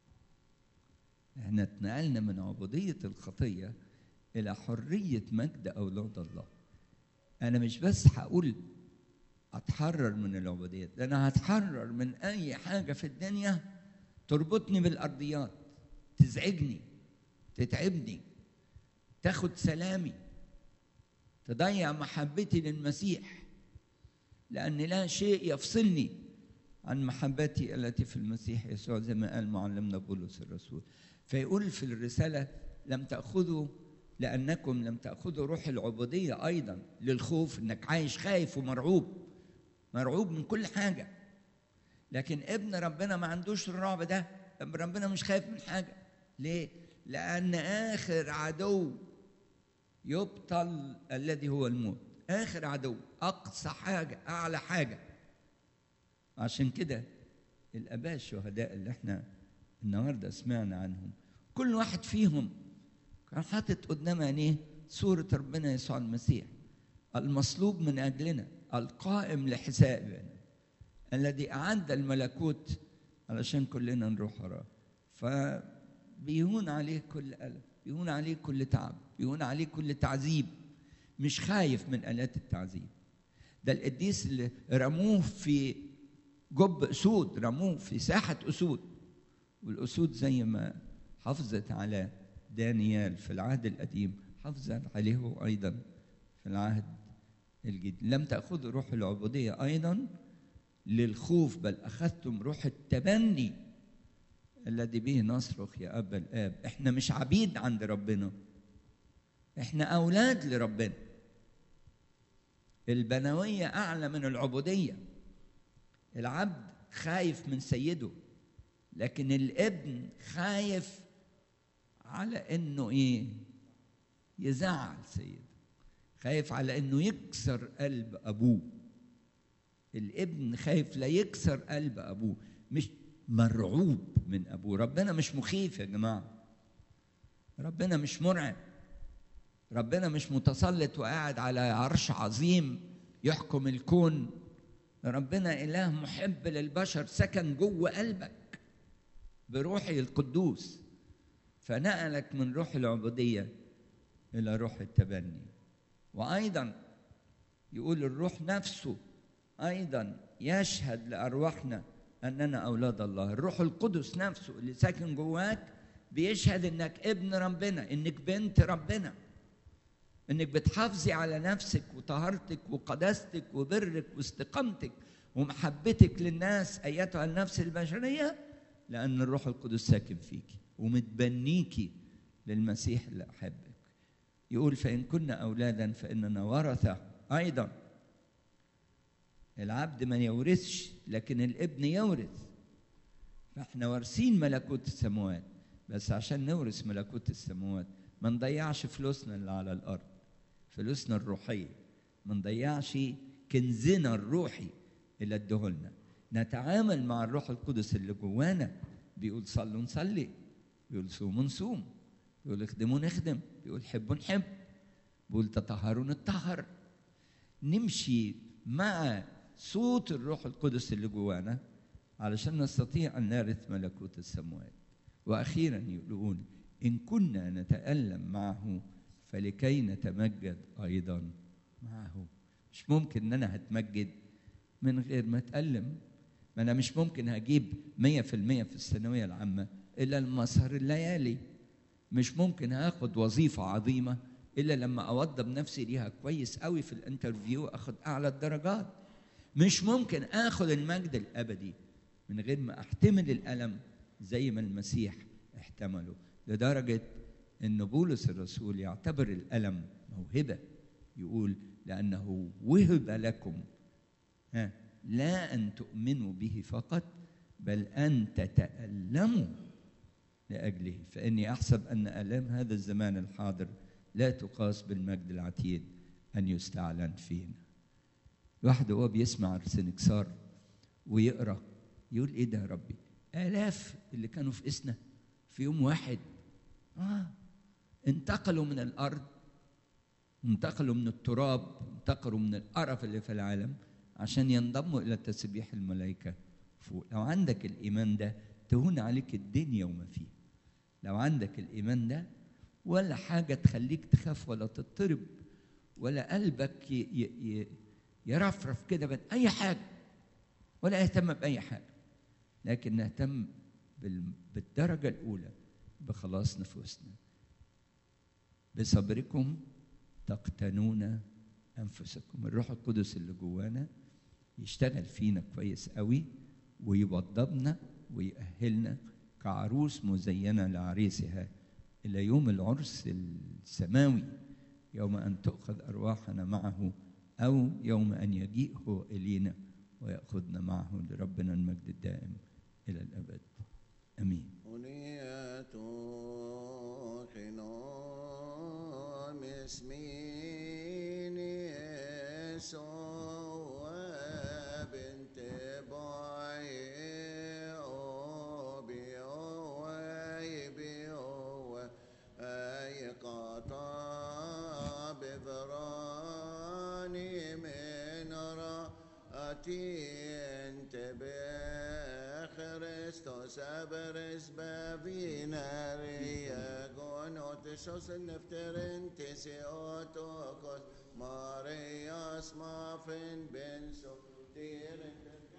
احنا اتنقلنا من عبودية الخطية إلى حرية مجد أولاد الله. أنا مش بس هقول أتحرر من العبودية، ده أنا هتحرر من أي حاجة في الدنيا تربطني بالأرضيات، تزعجني، تتعبني، تاخد سلامي، تضيع محبتي للمسيح، لأن لا شيء يفصلني عن محبتي التي في المسيح يسوع، زي ما قال معلمنا بولس الرسول. فيقول في الرسالة لم تأخذوا، لأنكم لم تأخذوا روح العبودية أيضا للخوف، إنك عايش خايف ومرعوب، مرعوب من كل حاجة. لكن ابن ربنا ما عندوش الرعب ده، ابن ربنا مش خايف من حاجة. ليه؟ لأن آخر عدو يبطل الذي هو الموت، آخر عدو، أقصى حاجة، أعلى حاجة. عشان كده الآباء الشهداء اللي احنا النهارده سمعنا عنهم، كل واحد فيهم كان حاطط قدام عينيه صورة ربنا يسوع المسيح المصلوب من أجلنا، القائم لحسابنا، الذي أعد الملكوت علشان كلنا نروح وراه. فبيهون عليه كل ألم، بيهون عليه كل تعب، بيهون عليه كل تعذيب، مش خايف من آلات التعذيب. ده القديس اللي رموه في جب أسود، رموه في ساحة أسود، والأسود زي ما حافظت على دانيال في العهد القديم حافظت عليه أيضا في العهد الجديد. لم تأخذوا روح العبودية أيضا للخوف، بل أخذتم روح التبني الذي به نصرخ يا أبا الآب. إحنا مش عبيد عند ربنا، إحنا أولاد لربنا. البنوية أعلى من العبودية. العبد خايف من سيده، لكن الابن خايف على إنه إيه؟ يزعل سيده، خايف على إنه يكسر قلب أبوه. الابن خايف لا يكسر قلب أبوه، مش مرعوب من أبوه. ربنا مش مخيف يا جماعة، ربنا مش مرعب، ربنا مش متسلط وقاعد على عرش عظيم يحكم الكون. ربنا إله محب للبشر، سكن جوه قلبك بروحه القدوس، فنقلك من روح العبودية إلى روح التبني. وأيضا يقول الروح نفسه أيضا يشهد لأرواحنا أننا أولاد الله. الروح القدس نفسه اللي ساكن جواك بيشهد إنك ابن ربنا، إنك بنت ربنا، إنك بتحافظي على نفسك وطهارتك وقداستك وبرك واستقامتك ومحبتك للناس أيتها النفس البشرية، لأن الروح القدس ساكن فيك ومتبنيكي للمسيح اللي أحبك. يقول فإن كنا أولادا فإننا ورثة أيضا. العبد ما يورثش، لكن الابن يورث. فإحنا وارثين ملكوت السماوات، بس عشان نورث ملكوت السماوات ما نضيعش فلوسنا اللي على الأرض، فلوسنا الروحية، ما نضيعش كنزنا الروحي اللي ادهولنا. نتعامل مع الروح القدس اللي جوانا. بيقول صلوا نصلي، بيقول صوموا نصوم، بيقول اخدموا نخدم، بيقول حبوا نحب، بيقول تطهروا نتطهر. نمشي مع صوت الروح القدس اللي جوانا علشان نستطيع أن نرث ملكوت السماوات. وأخيرا يقولون إن كنا نتألم معه فلكي نتمجد أيضا معه. مش ممكن أن أنا هتمجد من غير ما أتألم. ما أنا مش ممكن هجيب 100% في الثانوية العامة إلا المسهر الليالي. مش ممكن هاخد وظيفة عظيمة إلا لما أوضب نفسي ليها كويس قوي في الانترفيو أخد أعلى الدرجات. مش ممكن آخذ المجد الأبدي من غير ما أحتمل الألم زي ما المسيح احتمله، لدرجة أن بولس الرسول يعتبر الألم موهبة، يقول لأنه وهب لكم لا أن تؤمنوا به فقط بل أن تتألموا لأجله، فإني أحسب أن آلام هذا الزمان الحاضر لا تقاس بالمجد العتيد أن يستعلن فينا. الواحد وهو بيسمع سنكسار ويقرأ يقول إيه ده يا ربي؟ آلاف اللي كانوا في إسنا في يوم واحد انتقلوا من الأرض، انتقلوا من التراب، انتقلوا من القرف اللي في العالم عشان ينضموا إلى تسبيح الملائكة فوق. لو عندك الإيمان ده تهون عليك الدنيا وما فيها. لو عندك الإيمان ده ولا حاجة تخليك تخاف ولا تضطرب ولا قلبك يرفرف كده من أي حاجة ولا يهتم بأي حاجة، لكن نهتم بالدرجة الأولى بخلاص نفوسنا. بصبركم تقتنون أنفسكم. الروح القدس اللي جوانا يشتغل فينا كويس قوي ويوضبنا ويأهلنا كعروس مزينة لعريسها إلى يوم العرس السماوي، يوم أن تؤخذ أرواحنا معه أو يوم أن يجيء هو إلينا ويأخذنا معه، لربنا المجد الدائم إلى الأبد آمين. Christos aberes bavinaria gonotisos nefterin tisiotokos Marias mafin benso tirin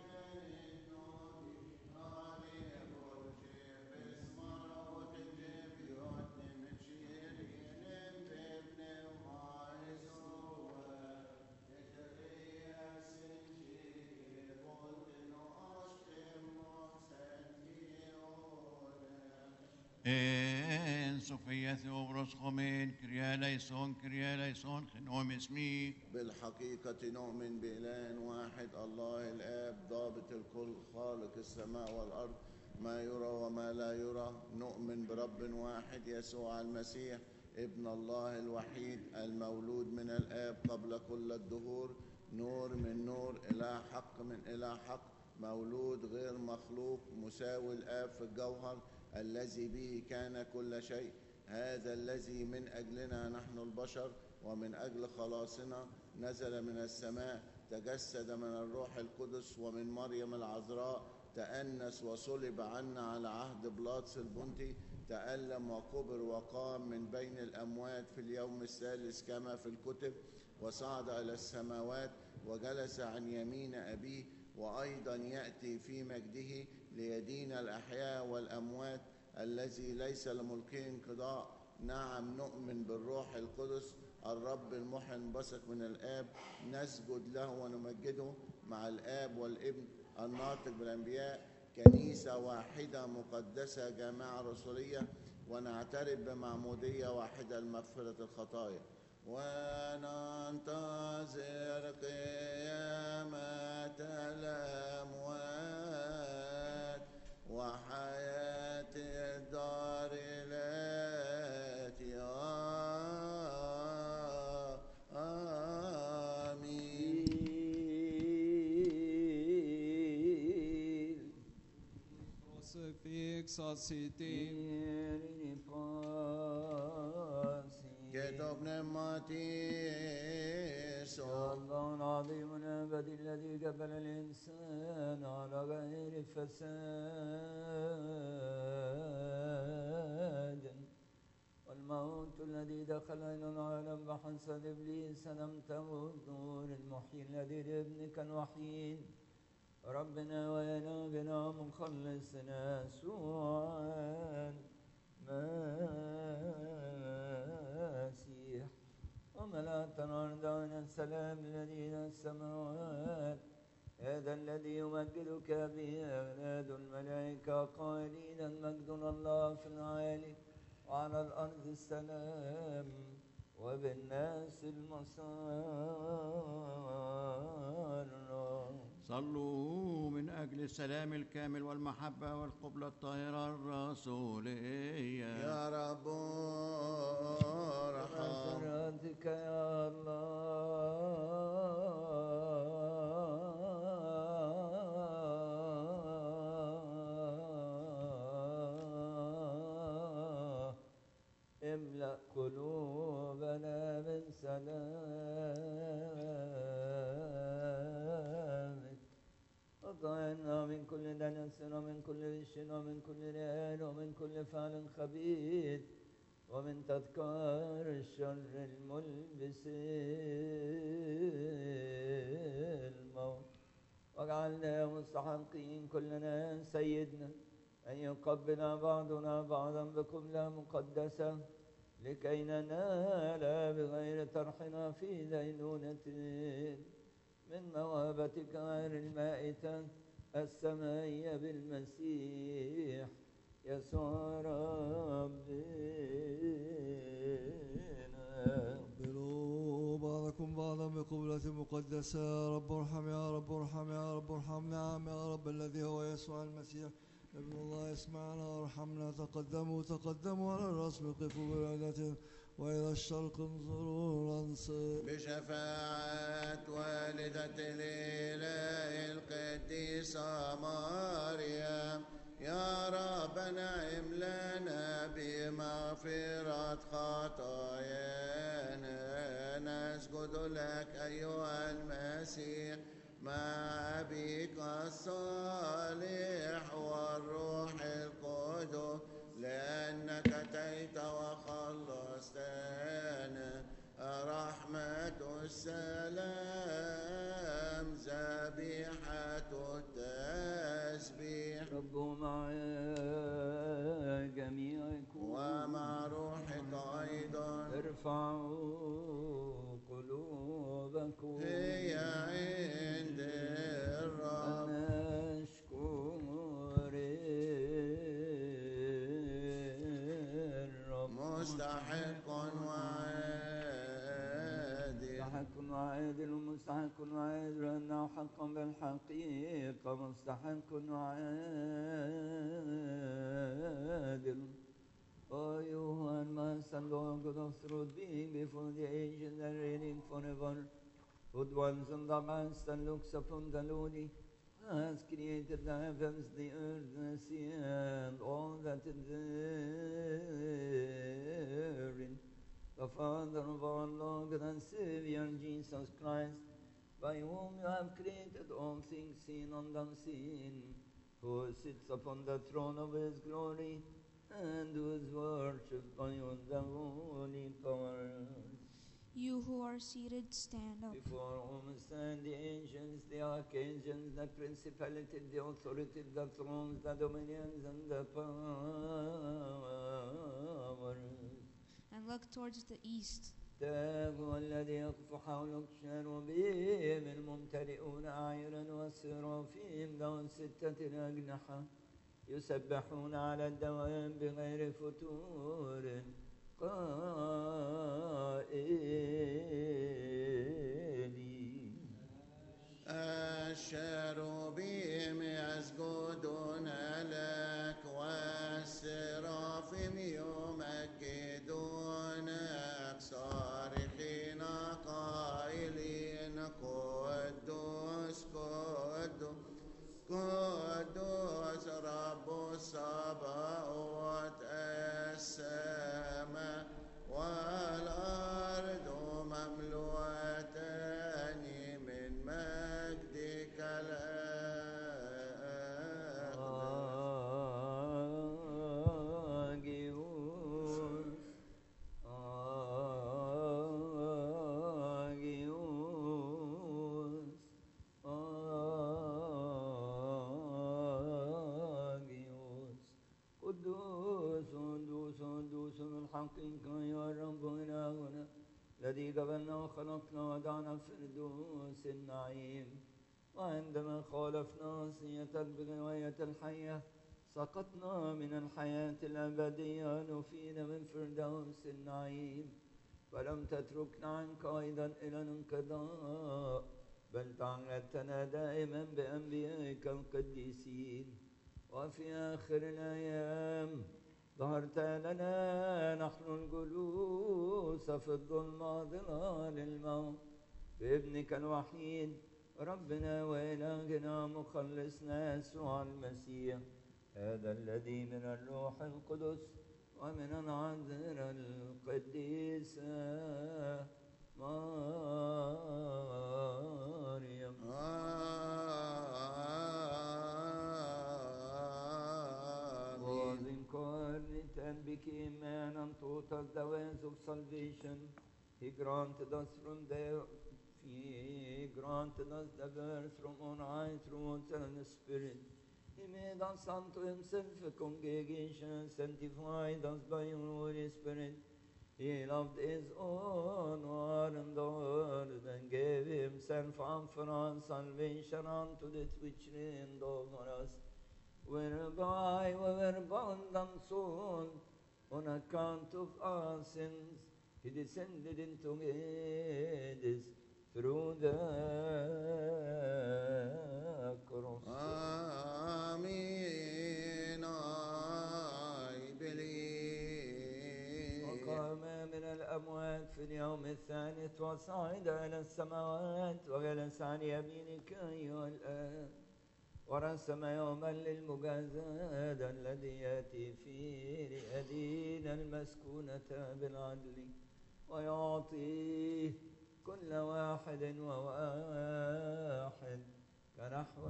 En Sofía Theobros Homen, Kyria Leison, خنوم اسمي. بالحقيقة نؤمن بإله واحد الله الآب ضابط الكل خالق السماء والأرض ما يرى وما لا يرى. نؤمن برب واحد يسوع المسيح ابن الله الوحيد المولود من الآب قبل كل الدهور، نور من نور، إله حق من إله حق، مولود غير مخلوق، مساوي الآب في الجوهر، الذي به كان كل شيء. هذا الذي من أجلنا نحن البشر ومن أجل خلاصنا نزل من السماء، تجسد من الروح القدس ومن مريم العذراء، تأنس وصلب عنا على عهد بلاطس البنطي، تألم وقبر وقام من بين الأموات في اليوم الثالث كما في الكتب، وصعد إلى السماوات وجلس عن يمين أبيه، وأيضا يأتي في مجده ليدين الأحياء والأموات، الذي ليس لملكه انقضاء. نعم نؤمن بالروح القدس الرب المحيي المنبثق من الآب، نسجد له ونمجده مع الآب والابن الناطق بالأنبياء، كنيسة واحدة مقدسة جامعة رسولية، ونعترف بمعمودية واحدة لمغفرة الخطايا، وننتظر قيامة الأموات وحياة الدار التي آمين. كتب نماتيس الله العظيم الأبدي الذي جبل الإنسان على غير فساد، والموت الذي دخل إلى العالم بحسد إبليس لم تمت، نور المحيي الذي لابنك الوحيد ربنا وإلهنا مخلصنا يسوع المسيح، وملأت الأرض من السلام الذي إلى السماوات، هذا الذي يمجدك به أولاد الملائكة قائلين المجد لله في العالي وعلى الأرض السلام وبالناس المسار. صلوا من أجل السلام الكامل والمحبة والقبلة الطاهرة الرسولية. يا رب ارحم. بمسرتك يا الله املأ قلوبنا من سلامك وطهرنا من كل دنس ومن كل غش ومن كل رياء ومن كل فعل خبيث ومن تذكار الشر الملبس الموت واجعلنا مستحقين كلنا سيدنا أن يقبل بعضنا بعضا بقبلة مقدسة لكي ننال بغير طرحنا في دينونة من موهبتك غير المائتة السمائية بالمسيح يسوع ربنا. قبلوا بعضكم بعضا بقبلة مقدسة. يا رب ارحم يا رب ارحم يا رب ارحم. نعم يا رب الذي هو يسوع المسيح ابن الله اسمعنا وارحمنا. تقدموا تقدموا على الرسم قفوا برعدة وإلى الشرق انظروا وانصت. بشفاعة والدة الإله القديسة مريم يا رب نعم لنا بمغفرة خطايانا. نسجد لك أيها المسيح مع أبيك الصالح والروح القدس لأنك أتيت وخلصتنا. رحمة السلام ذبيحة التسبيح رب مع جميعكم ومع روحك أيضا. ارفعوا قلوبكم هي عند الرب. نشكر الرب مستحق وعادل. مستحق وعادل مستحق وعادل أنه حقا بالحقيقة مستحق وعادل. Oh, you and my son, Lord God of truth, being before the ages and reigning forever, who dwells on the vast and looks upon the lowly, has created the heavens, the earth, the sea, and all that is therein. The Father of our Lord and Savior Jesus Christ, by whom you have created all things seen and unseen, who sits upon the throne of his glory, and who is worshipped by all the holy powers. You who are seated, stand up. Before whom stand the angels, the archangels, the principalities, the authorities, the thrones, the dominions, and the powers. And look towards the east. هو الذي يقف حولك شيروبيم الممتلئون أعينا والسرافيم ذو 6 أجنحة يسبحون على الدوام بغير فتور قائلين. الشروبيم يسجدون لك والسرافيم يمجدونك صارخين قائلين قدوس قدوس قدوس رب الصباوت. السماء والأرض مملوءتان من مجدك حقيقة يا رب إلهنا الذي قبلنا وخلقنا ودعنا في فردوس النعيم وعندما خالفنا وصية البغوية الحية سقطنا من الحياة الأبدية نفينا من فردوس النعيم. فلم تتركنا عنك أيضا إلى الانقضاء، بل تعهدتنا دائما بأنبيائك القديسين. وفي آخر الأيام ظهرت لنا نحن الجلوس في الظلمة ظلال الموت بابنك الوحيد ربنا وإلهنا مخلصنا يسوع المسيح، هذا الذي من الروح القدس ومن العذراء القديسة مريم. Was incarnate and became man and taught us the ways of salvation. He granted us the birth from on high through water and the Spirit. He made us unto himself a congregation and sanctified us by the Holy Spirit. He loved his own one and all and gave himself up for our salvation unto that which reigned over us, whereby we were bound and sold on account of our sins. He descended into Hades through the cross. Amen. I believe. وقام من الأموات في اليوم الثالث وصعد إلى السماوات وجلس عن يمينك أيها الآب، ورسم يوما للمجازاة الذي يأتي فيه ليدين المسكونة بالعدل ويعطيه كل واحد وواحد كنحو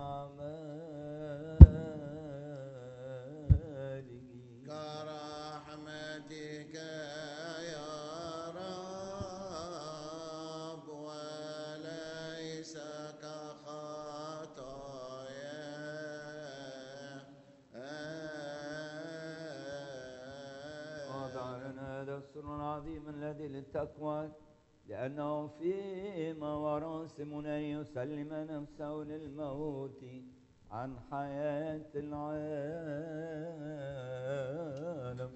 أعماله. كرحمتك يا رب وليس كخطايا. وضع لنا هذا السر العظيم الذي للتقوى، لأنه فيما وراسمنا يسلم نفسه للموت عن حياة العالم.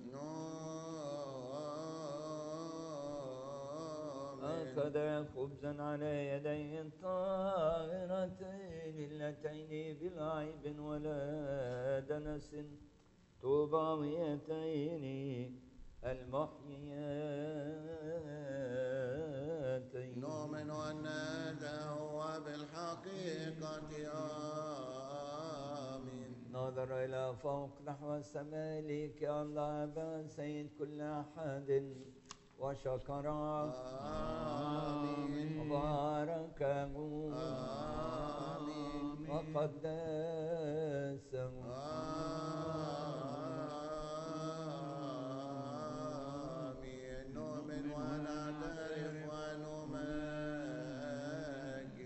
أخذ خبزا على يديه الطاهرتين اللتين بلا عيب ولا دنس طوباويتين المحييتين. نؤمن أن هذا هو بالحقيقة. آمين. نظر إلى فوق نحو السماء لك يا الله أبا سيد كل أحد وشكر آمين. وباركه آمين. وقدسه. آمين. نؤمن ونعترف ونمجد.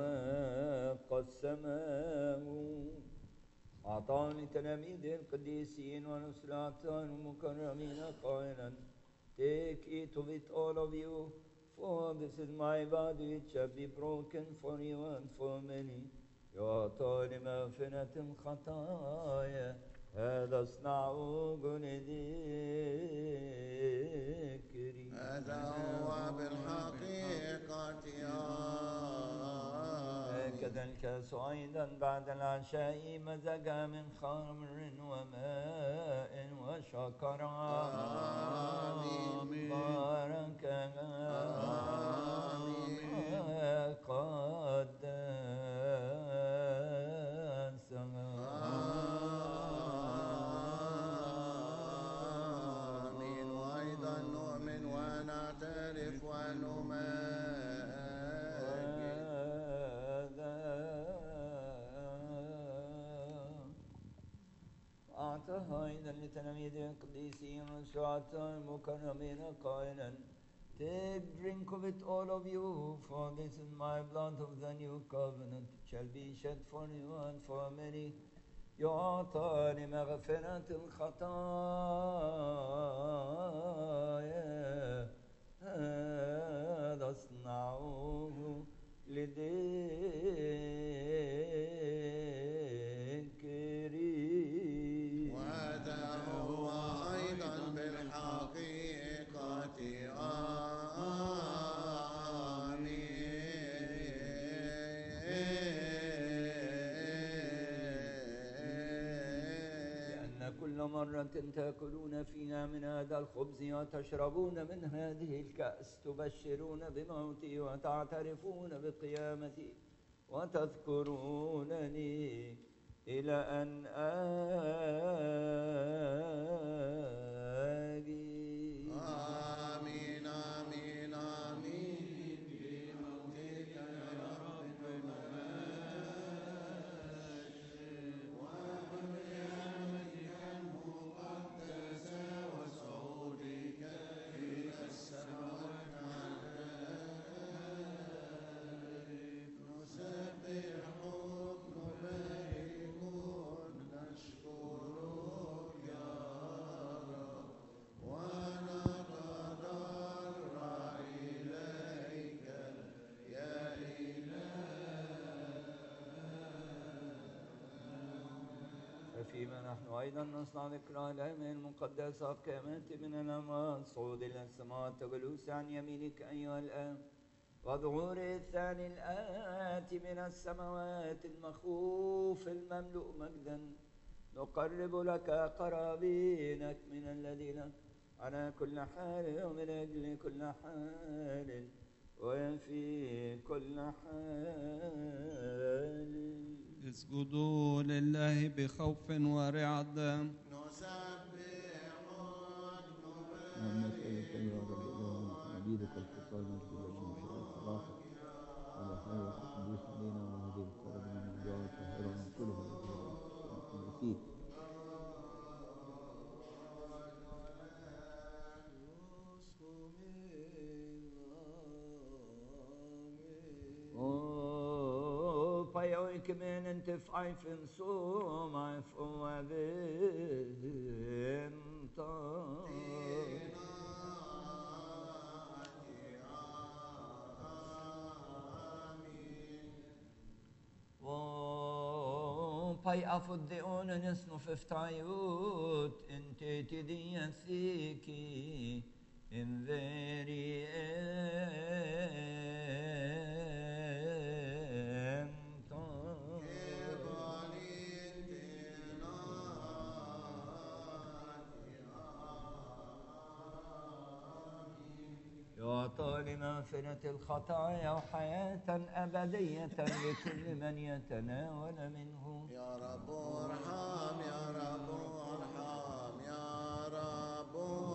وقسمه أعطاه لتلاميذه القديسين ونسلاته المكرمين قائلا: Take, eat of it, all of you, for this is my body which shall be broken for you and for many. يعطى لمغفرة الخطايا، هذا اصنعوه لذكري. هذا هو بالحقيقة. هكذا الكاس أيضا بعد العشاء مزجا من خمر وماء وشكر آمين. باركها وقدسها. آمين. وأيضا نؤمن ونعترف ونمجد. أعطاها أيضا لتلاميذه القديسين والشهداء المكرمين قائلا: Take, drink of it, all of you, for this is my blood of the new covenant, which shall be shed for you and for many. يعطى لمغفرة الخطايا، هذا اصنعوه لذكري. مرة تأكلون فيها من هذا الخبز وتشربون من هذه الكأس تبشرون بموتي وتعترفون بقيامتي وتذكرونني إلى أن آجي. آمين آمين آمين بموتك يا رب نبشر وبقيامتك المقدسة وصعودك إلى السماوات نسبحك نباركك نشكرك يا رب ونتضرع إليك يا ففيما نحن أيضا نصنع ذكرى الأيام المقدسة قيامات من الأموات صعود إلى السماوات وجلوس عن يمينك أيها الآب وظهور الثاني الآتي من السماوات المخوف المملوء مجدا نقرب لك قرابينك من الذين على كل حال ومن أجل كل حال وفي كل حال. اسجدوا لله بخوف ورعدة. نسألك يا رب إلهنا نبيذك الكفار نجد لنا شرائع صلاحك على حياة القدوس علينا وعلى هذه القرب من الموضوع الطاهرة ونقولها المسيح. Pajoj men til fejfen så mig for venta. Paj afuddeon nesno feftajut inte tidian siki in veri يعطى لمغفرة الخطايا وحياة أبدية لكل من يتناول منه. يا رب ارحم يا رب ارحم يا رب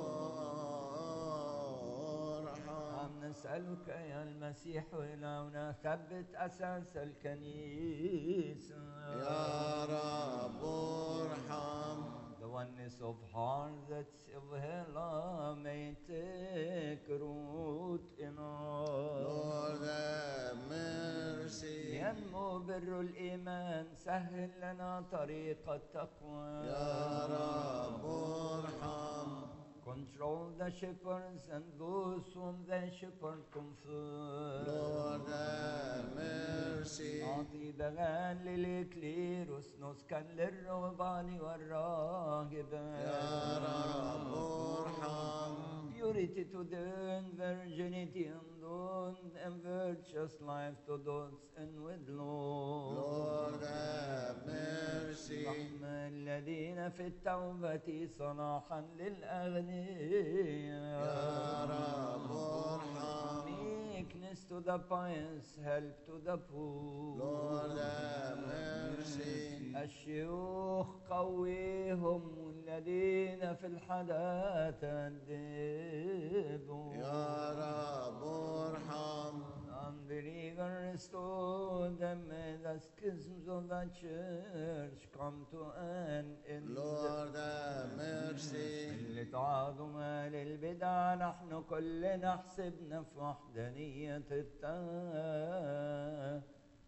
ارحم. نسألك يا المسيح إلهنا ثبت أساس الكنيسة. يا رب ارحم. The oneness of heart that's of hell may take root in us. Lord have mercy. ينمو بر الإيمان سهل لنا طريق التقوى. يا رب ارحم. Control the shepherds and those whom the shepherd comfort. Lord have mercy. أعطي بغان للكليروس نسكا للرهبان والراهبات. يا رب ارحم. Purity to them, virginity and virtuous life to those in wedlock. Lord have mercy. رحم الذين في التوبة صلاحا للأغنياء. يا رب ارحم. Meekness to the pious, help to the poor. Lord have mercy. الشيوخ قويهم الذين في الحداثة أدبوا. يا رب ارحم. Unbelievers restore them, may the schisms of the church come to an end. Lord have mercy. اللي تعاظم للبدع نحن كلنا حسبنا في وحدانية التقوى.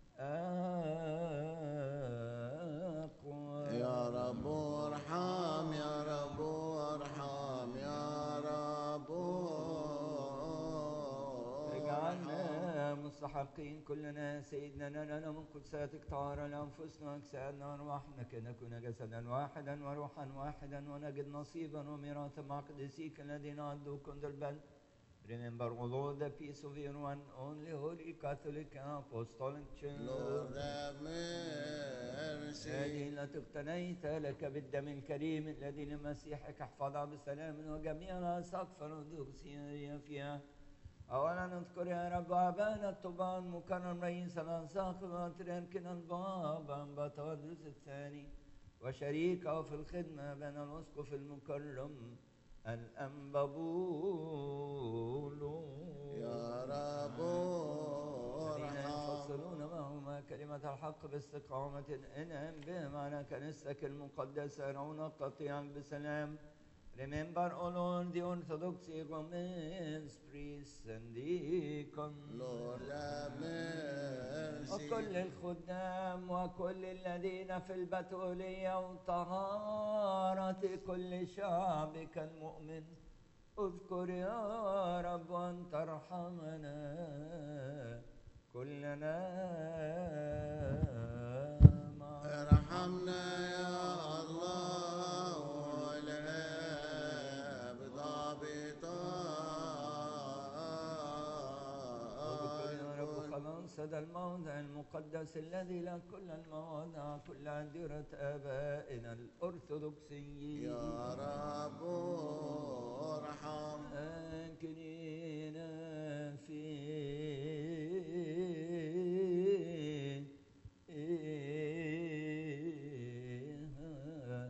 يا رب ارحم يا رب ارحم يا رب اجعلنا مستحقين كلنا سيدنا لنا من قدساتك طهارة لأنفسنا أجسادنا وأرواحنا كي نكون جسدا واحدا وروحا واحدا ونجد نصيبا وميراثا مع قديسيك الذين عدوا كند البل Remember, O Lord, the peace of your one only holy Catholic and Apostolic Church. Lord have mercy. الذين اقتنيت لك بالدم الكريم الذي لمسيحك احفظها بسلام وجميع الأساقفة الأرثوذكسية فيها. أولا نذكر يا رب أبانا الطبان مكرم رئيس الأنساق وتركنا البابا بطرس الثاني وشريكه في الخدمة بين الأسقف المكرم الأنبابولو يا رب الذين ارحم. يفصلون معهما كلمة الحق باستقامة انعم بهم على كنيستك المقدسة رونق تطيع بسلام. Remember, O Lord, the Orthodox Romans, priests and deacons. Lord have mercy. وكل الخدام وكل الذين في البتولية وطهارة كل شعبك المؤمن. اذكر يا رب أن ترحمنا كلنا معا. ارحمنا يا الله ولا واذكر يا رب بضابط. خلاص هذا الموضع المقدس الذي له كل المواضع كل عذرة آبائنا الأرثوذكسيين. يا رب ارحم. آكلين فيها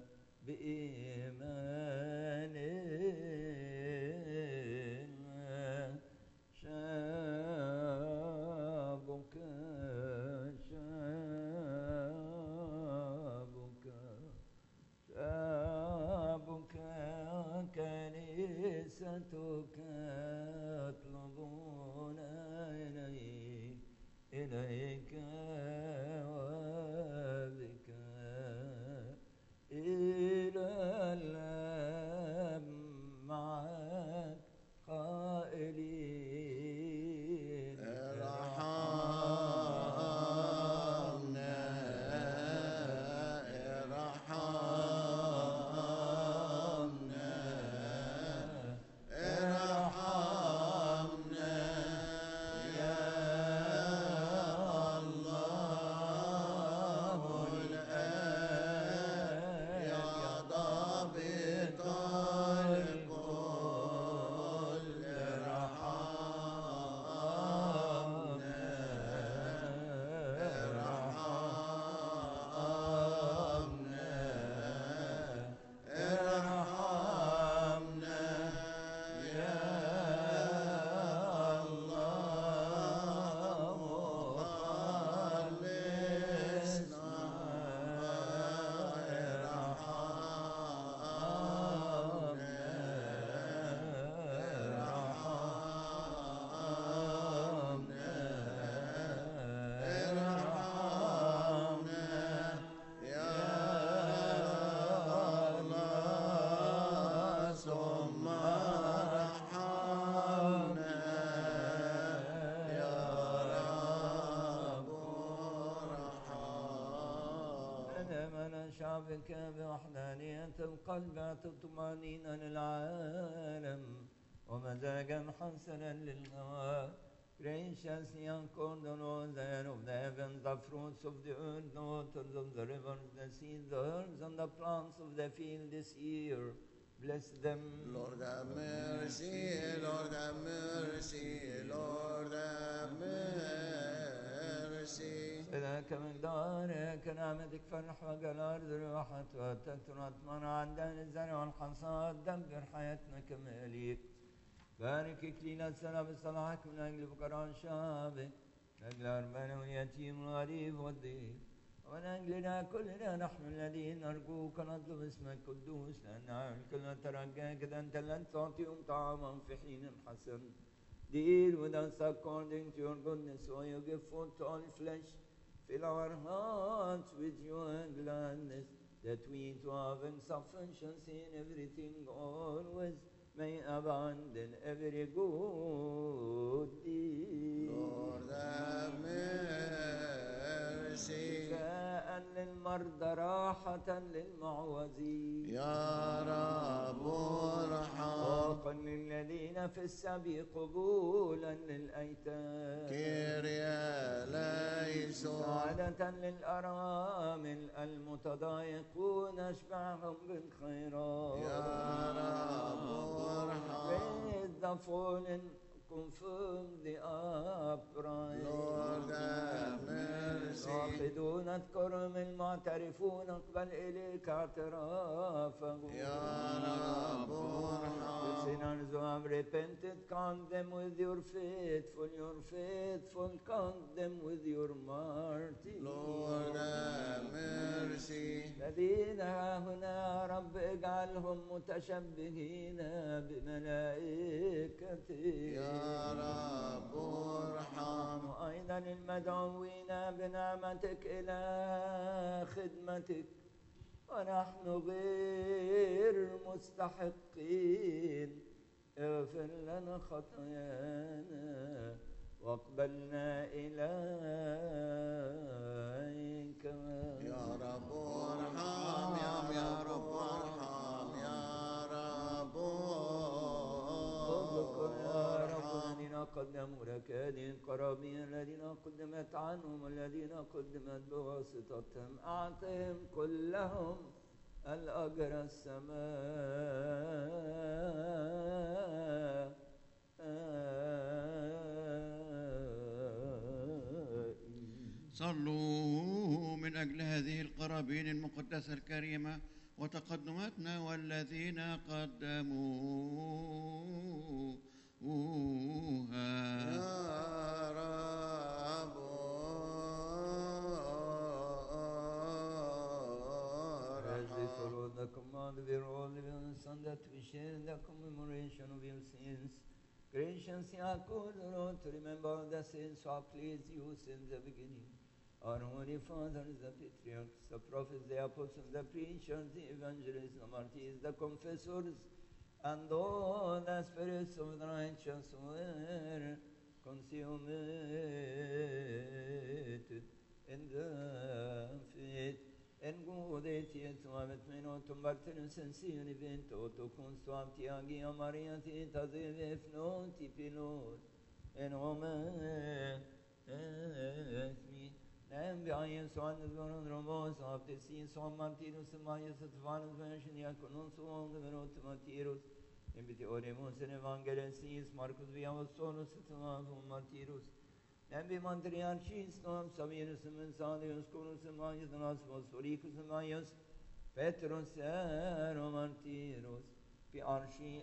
بإيمان شابك كنيستك يطلبون إليك وبك إلى الأب معك قائلين ارحمنا ارحمنا ارحمنا يا الله الآن يا ضابط الكل ارحمنا ارحمنا يا الله مخلصنا ارحمنا يا الله ثم ارحمنا يا رب ارحم. من شعبك بوحدانية القلب طمأنينة للعالم ومزاجا حسنا للهوى. Gracious young corduroys of the heavens, the fruits of the earth, the waters of the rivers, the seas, the herbs, and the plants of the field this year. Bless them. Lord have mercy, Lord have mercy, Lord have mercy. إذاك من دارك نعمتك فرح وجلال ذروحة وتكثر أطمار عندان الزرع والحصاد دبر حياتنا كما يليق. بارك إكليل السلام بصلاحك من أجل فقراء شعبك من أجل أرملة واليتيم والغريب والضيف ومن أجلنا كلنا نحن الذين نرجوك نطلب اسمك قدوس لأن نعمل كلنا ترجاك إذا أنت لن تعطيهم طعاما في حين حسن. Deal with us according to your goodness, so you give food to all flesh. Fill our hearts with your gladness, that we to have insufficiency in everything always may abound in every good deed. Lord have mercy. شفاء للمرضى الأرض راحة للمعوزين يا رب ارحم وقل للذين في السبي قبولا للأيتام كيريا ليسون سعادة للأرامل المتضايقون اشبعهم بالخيرات يا رب ارحم Raise the fallen, confirm the upright. Lord have mercy راقدون اذكرهم المعترفون اقبل إليك اعترافهم. يا رب ارحم The sinners who have repented, count them with your faithful, count them with your mercy. Lord have mercy الذين ها هنا رب اجعلهم متشبهين بملائكتك. يا رب ارحم وأيضا المدعوين بنعمتك إلى خدمتك ونحن غير مستحقين اغفر لنا خطايانا واقبلنا إليك يا رب ارحم يا رب ارحم يا رب اذكر يا رب ارحم الذين قدموا لك هذه القرابين الذين قدمت عنهم والذين قدمت بواسطتهم أعطهم كلهم الأجر السماء صلوا من أجل هذه القرابين المقدسة الكريمة وتقدماتنا والذين قدموها يا رب As we ارحم follow the command of your holy will, Son, that we share the commemoration of your sins, graciously accord Lord to remember the sins who have pleased you since the beginning. Our holy fathers, the patriarchs, the prophets, the apostles, the preachers, the evangelists, the martyrs, the confessors, and all the spirits of the righteous were consummated in the faith. En godhet som av ett minut om Barthelus sin event och konst av tiagi och Maria tita det fnot i pilot en omen esmi nem biayen soan zvoron romos av det sin som Martinus Majas att vanus version jag konon så det minut Martirus en bit oremos en evangelis Marcus via apostolus av Martirus Nembi Mantriarchis nom Savirus Mensalius Corus Maius Nasmos Foricus Maius Petrus Ero Martirus Piarchi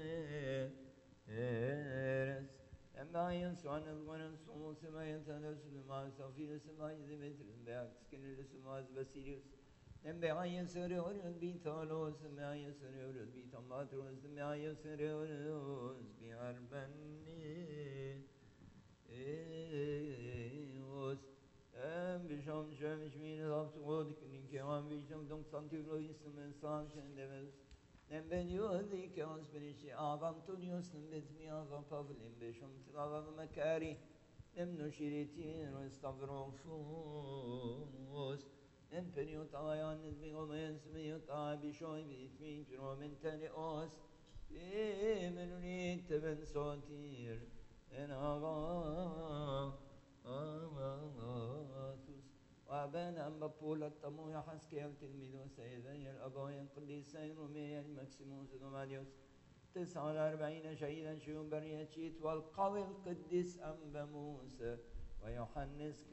Eres Emmaus Swanus Wanus Somos Maius Anus Maius Sophius Maius Demetrius Beax Kinilus Maius Basilius Nembi Maius Reorius Bitalos Maius Reorius Bitamatros Maius Reorius Biarbani Eos Bisham Shemish Min of Sword Kinkiam Bisham Dong Santilois Mensal Shendevels Nemben Yodi Chaos Benishi Av Antonius Nembetmi Av Pavlim Bisham Tava Makari Nemno Shiritin Stavropos Empeniot Ayan Bigomens Miota Bishoy Bitmin Romentani Os Emenunit Ben Sotir En Agatus وأبانا أنبا بولا التمو يحسكي التلميذ وسيدي الأبوين قديسين روميا المكسيموس دوماديوس 49 شهيدا شيوم بريتشيت والقوي القديس أنبا موسى ويوحنس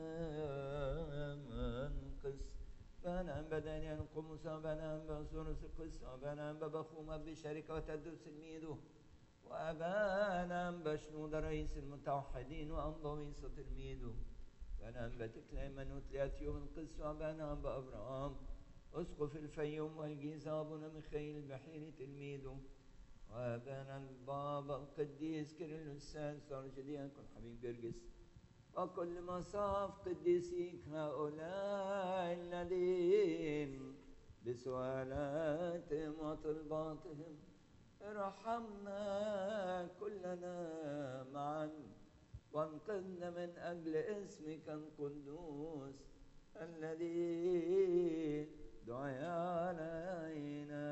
كمان قس بنا أنبا دانيال القمص بنا أنبا سورس القس وبنا أنبا بخوما بشركة وتدرس الميدو وأبانا بشنود رئيس المتوحدين وأنضويس تلميذه فأنا بتكلم وتلات يوم القدس وأبانا بأبراهام أسقف الفيوم والجيزة أبونا ميخائيل بحيري تلميذه وأبانا البابا القديس كيرلس السادس أرشديان كن حبيب جرجس وكل مصاف قديسيك هؤلاء الذين بسؤالاتهم وطلباتهم ارحمنا كلنا معا وانقذنا من أجل اسمك القدوس الذي دعي علينا.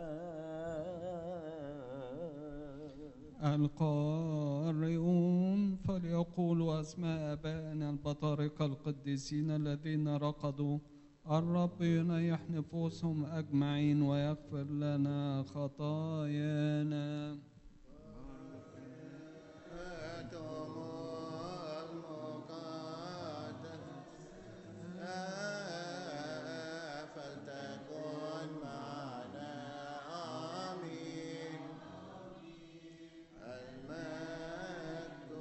القارئون فليقولوا أسماء آبائنا البطاركة القديسين الذين رقدوا. الرب ينيح نفوسهم أجمعين ويغفر لنا خطايانا. فلتكن معنا آمين. المجد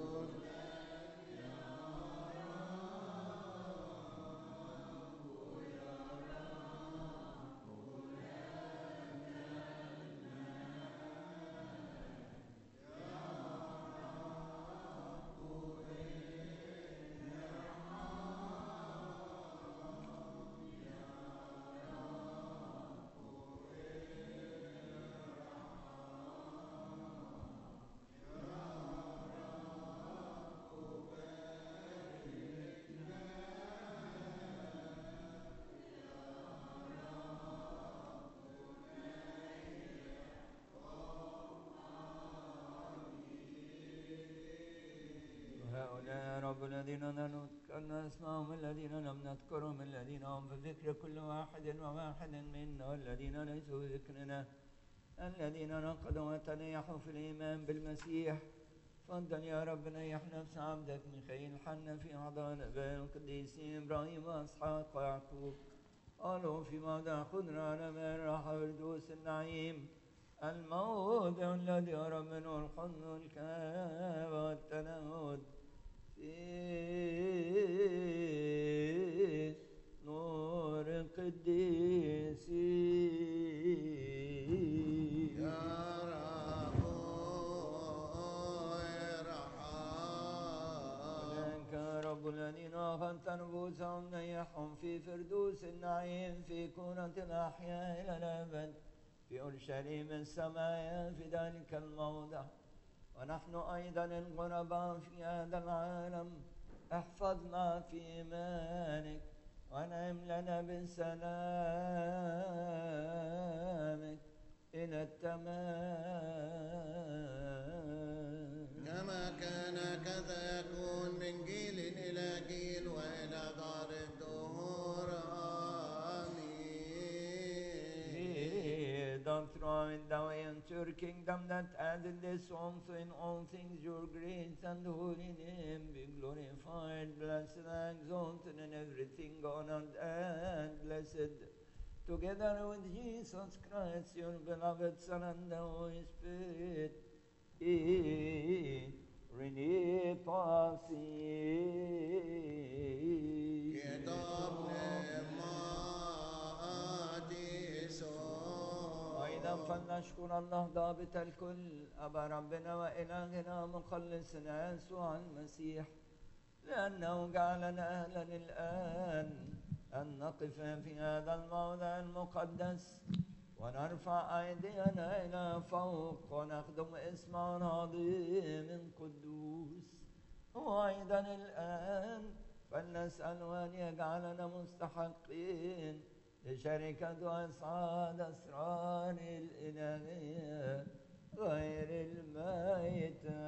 هؤلاء يا رب الذين نذكرنا اسمهم الذين لم نذكرهم الذين هم في ذكر كل واحد وواحد منا والذين ليسوا في ذكرنا الذين نقضوا وتنيحوا في الإيمان بالمسيح. تفضل يا رب نيح نفس عبدك ميخائيل حنا في حضان آبائنا القديسين إبراهيم وإسحاق ويعقوب. قالوا في موضع خضرة على ماء الراحة فردوس النعيم. الموضع الذي يرى منه الحزن والكآبة والتنهد في نور القديسين. يا رب ارحم. لك يا رب الذين أخذت نفوسهم نيحهم في فردوس النعيم في كونة الأحياء إلى الأبد في أورشليم السماء في ذلك الموضع. ونحن أيضا الغرباء في هذا العالم احفظنا في إيمانك وانعم لنا بسلامك إلى التمام. كما كان كذا يكون من جيل إلى جيل وإلى دار الدهور آمين. Don't throw it away into your kingdom that added this also in all things your grace and holy name be glorified, blessed and exalted in everything, honored and blessed, together with Jesus Christ, your beloved Son and the Holy Spirit. René كتاب أيضا فلنشكر الله ضابط الكل أبا ربنا وإلهنا مخلصنا يسوع المسيح لأنه جعلنا أهلا الآن أن نقف في هذا الموضع المقدس ونرفع أيدينا إلى فوق ونخدم اسم عظيم قدوس. وأيضا الآن فلنسأل أن يجعلنا مستحقين لشركة وإسعاد أسرار الإلهية غير الميتة.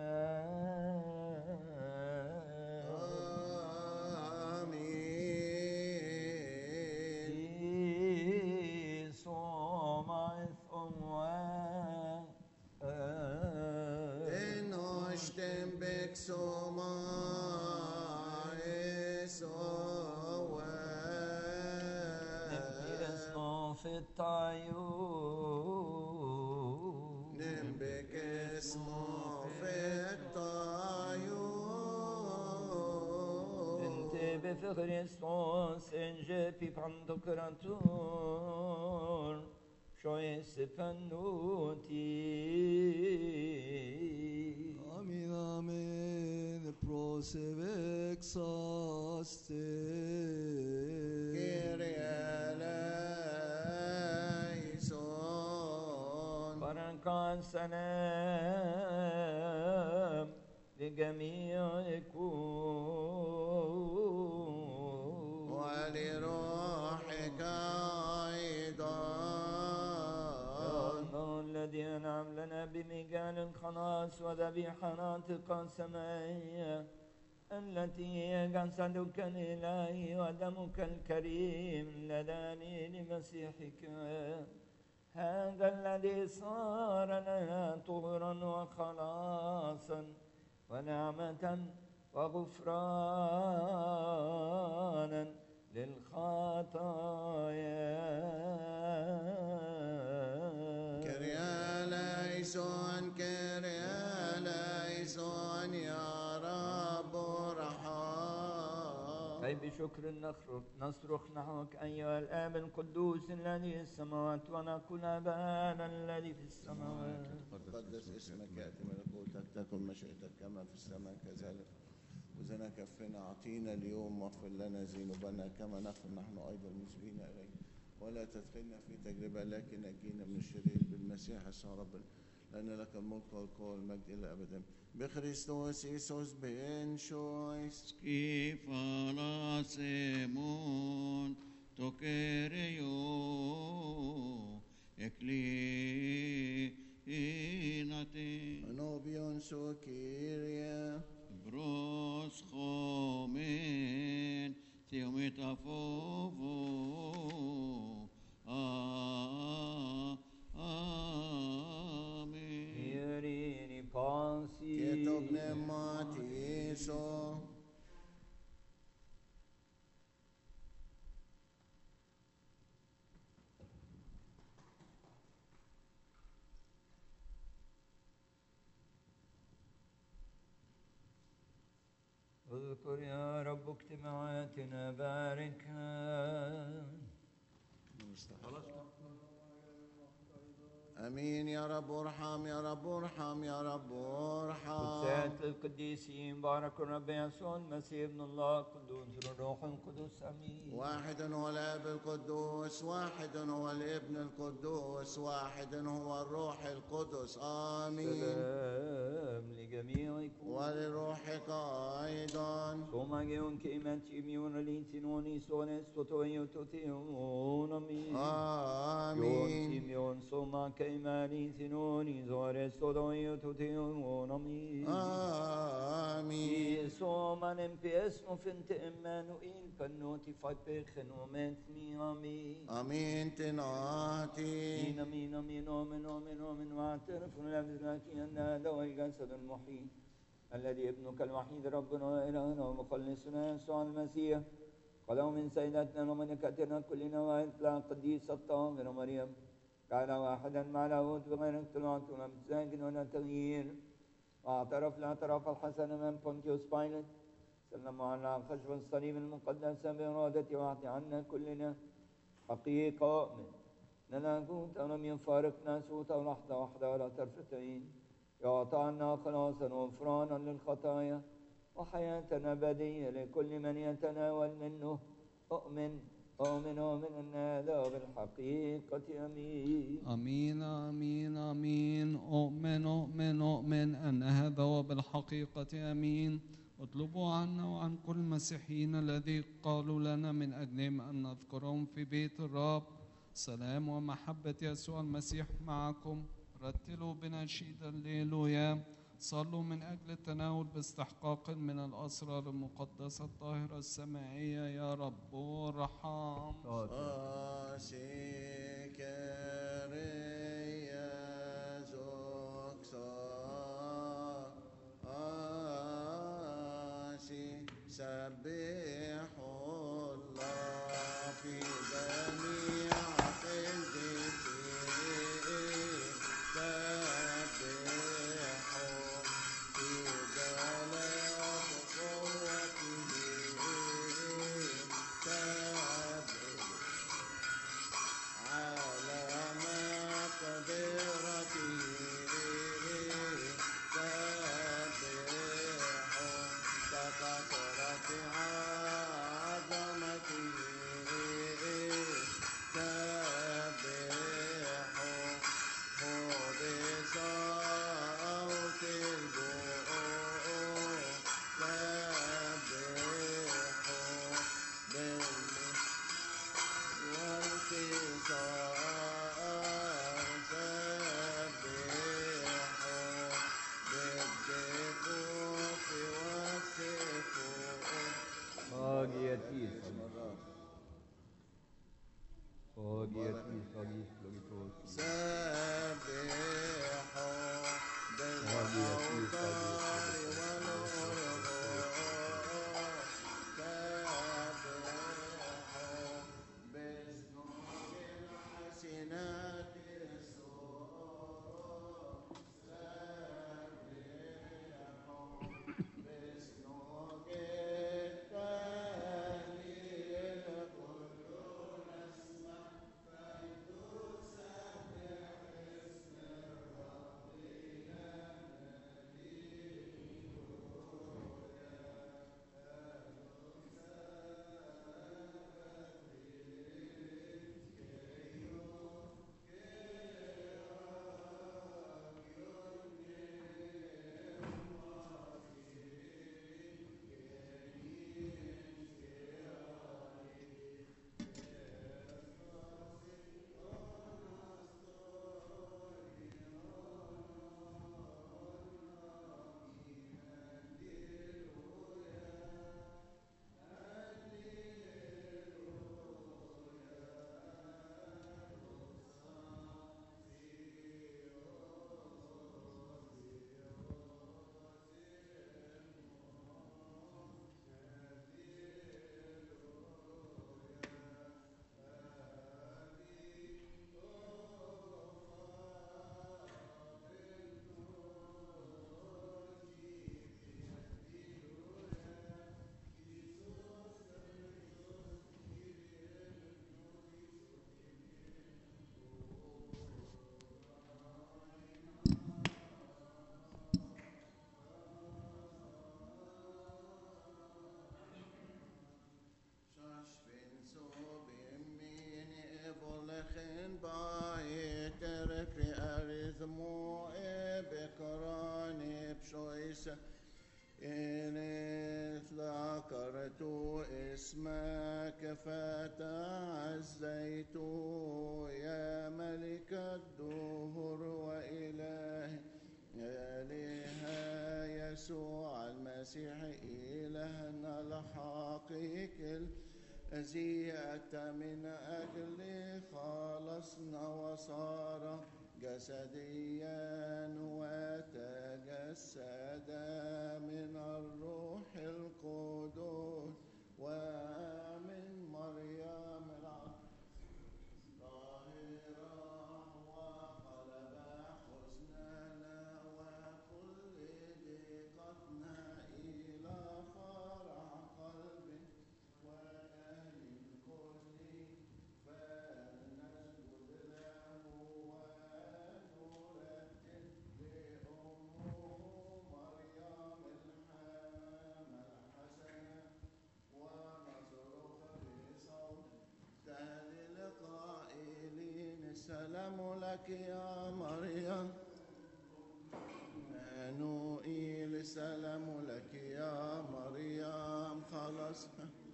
آمين. صومعث إنوشتم بك في الطيور نبك اسمه في الطيور. انت بفخريستوس انجي بي بانتوكراتور شويس بنوتي. Amin, amin, prosevexaste. Kyrie eleison. بركة سلام لجميعكم ولروحك الخلاص وذبيحة ناطقة سمائية التي قصدك الإلهي ودمك الكريم لداني لمسيحك هذا الذي صار لنا طهرا وخلاصا ونعمة وغفرانا للخطايا. كريا ليسون كريا ليسون يا رب ارحم. أي بشكر نصرخ نحوك أيها الآب القدوس الذي في السماوات ونقول أبانا الذي في السماوات تقدس اسمك يأتي ملكوتك تكن مشيئتك كما في السماء كذلك. وزنا كفنا أعطينا اليوم واغفر لنا ذنوبنا كما نغفر نحن أيضا المسلمين إليك ولا تدخلنا في تجربة لكن نجينا من الشرير بالمسيح يسوع ربنا لأن لك الملك والقوة والمجد إلى أبدا بخريستوس يسوس بن شويس. Skifalasemon tokereo eklinate Nobion Sokiria bros chomen theometafovo amen. Irini pasi Ketok Nematiso اذكر يا رب اجتماعاتنا باركها. أمين يا رب ارحم يا رب ارحم يا رب ارحم. قدسات القديسين بارك الرب يسوع المسيح ابن الله قدوس الروح القدس امين. واحد هو الاب القدوس واحد هو الابن القدوس واحد هو الروح القدس امين. سلام لجميعكم ولروحك ايضا. Somageon keimatiimion alitinoni sones totoiototion amin. Yon امين timion soma keimalitinoni zores totoiototion amin. امين. Soman empiesmo finte Emmanuel pannoti fatbechen omentni amin. امين تناتي. آمين آمين آمين آمين آمين واعترف لك أن هذا هو الجسد المحيي الذي ابنك الوحيد ربنا وإلهنا ومخلصنا يسوع المسيح قالوا من سيدتنا وملكتنا كلنا وإطلاع القديسة الطاهرة مريم كان واحدا مع لاهوت بغير اختلاط ولا امتزاج ولا تغيير واعترف الاعتراف الحسن من بونتيوس بايلوت سلم على خشب الصليب المقدس بإرادته واعطي عنا كلنا حقيقة من نلاقوت ولم يفارقنا سوتا لحظة واحدة ولا طرفتين يعطى عنا خلاصا وغفرانا للخطايا وحياة أبدية لكل من يتناول منه أؤمن أؤمن أؤمن أن هذا بالحقيقة أمين. آمين آمين آمين. أؤمن أؤمن أؤمن أن هذا هو بالحقيقة أمين. اطلبوا عنا وعن كل المسيحيين الذي قالوا لنا من أجلهم أن نذكرهم في بيت الرب. سلام ومحبة يسوع المسيح معكم. رتلوا بنشيد الليلويا. صلوا من أجل التناول باستحقاق من الأسرار المقدسة الطاهرة السمائية. يا رب ارحم. سبحوا الله في جميع قدسيه سبحوا في جلال قوته سبحوا على مقدرته سبحوا ككثرة عظمته سبحوا اسمو بكراني بشويسة إن ذكرت اسمك فتعزيت يا ملك الدهر وإلهي إلها يسوع المسيح إلهنا الحقيقي الذي أتى من أجل خلصنا وصار جسديا وتجسد من الروح القدس ومن مريم الطاهرة وقلب حزننا وكل ضيقتنا إلى فرح قلب ونهل الكل فلنسجد له ونرتب لأمه مريم الحامة الحسنة ونصرخ بصوت تهليل قائلين السلام لك يا مريم مانوئيل السلام لك يا مريم خلص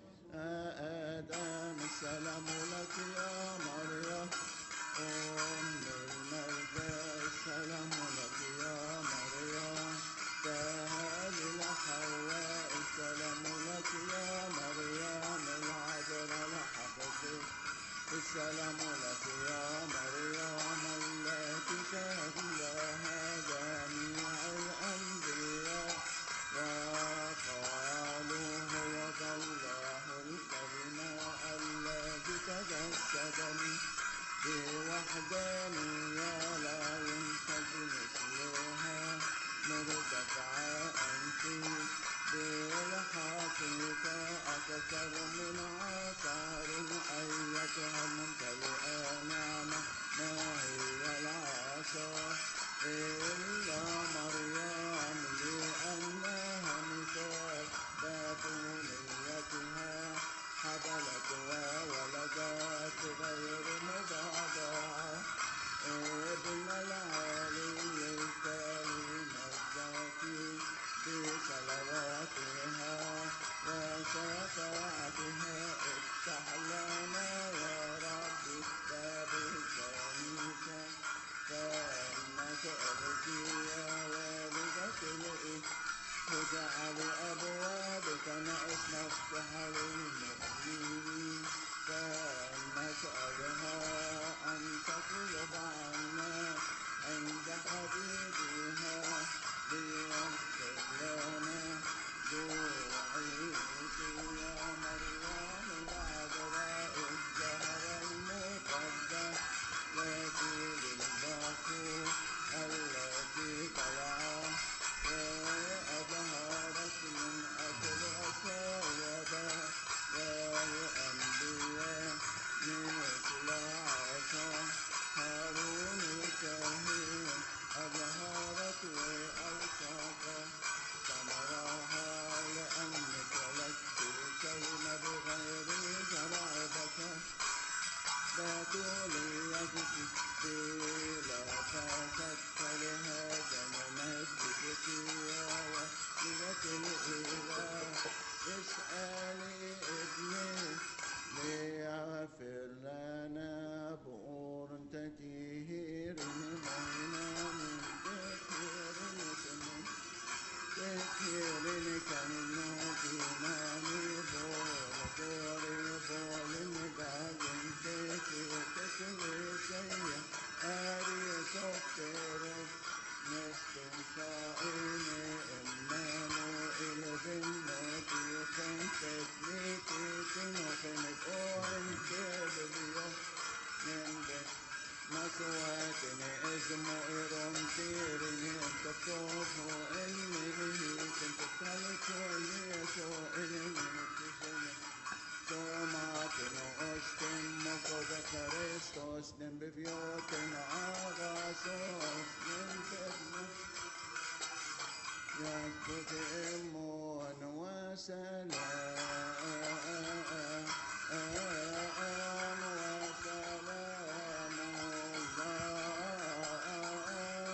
آدم السلام لك يا مريم أم المجد السلام لك يا مريم تهليل حواء السلام لك يا مريم العذراء الحقيقي السلام لك يا مريم التي شهد لها جميع الأنبياء وقالوا هو الله الكلمة الذي تجسد بوحدانية لا ينتج مثلها مرتفعة أنت بالحقيقة أكثر من عشر أيتها الممتلئة نعمة ما هي العصا إلا مريم لأنها مثال بطوليتها حبلت وولدت غير مضاضعة ابن العالي الكريم الذكي بصلواتها وشفاعتها افتح لنا يا رب باب الكنيسة فإنك أرجي يا والدة الإله اجعل أبوابك ناقص مفتوحة للمؤمنين فإنك أدهى أن تطلب عنا عند حبيبها ليغفر لنا دعيك يا مريم العذراء الزهرة المقدسة التي للبخور التي طلعت وأظهرت من أجل سيدة والأنبياء مثل عصا هارون الكاهن أظهرت وألصقت ثمرها لأنك لست الكلمة بغير زرع بشر بتوليتك بلا فسد فلهذا نمجدك يا وسيلة الإله اسألي ابني ليغفر لنا بؤور تطهير مينا من تطهير كمنه بنامي بول مباين تكليسية أري سكتر نستم شائن إمانوئيل بنوتي خنتت ميتي تنوخن بقوين كبليو من بيت مسواتني اسمه إيرون تيرني تطوفو إني كنت تلتو يسو إني تشني توماتنو أشتم مقود كريستوس نم بفيوتن آغاسوس من تبنو يكبت إمون وسلام وسلام الله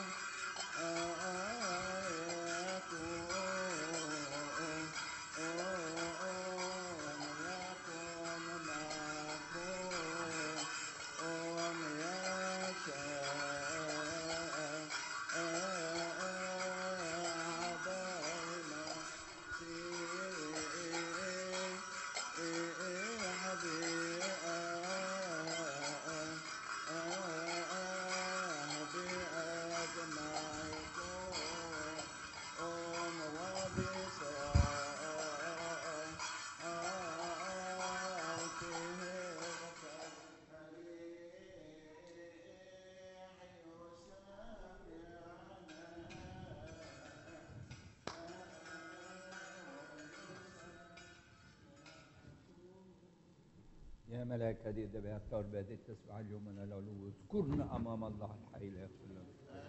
ملاك هذه الذبائح الطاهر بهذه التسبيحة اليوم من العلو اذكرنا أمام الله الحي لا يغفر لنا.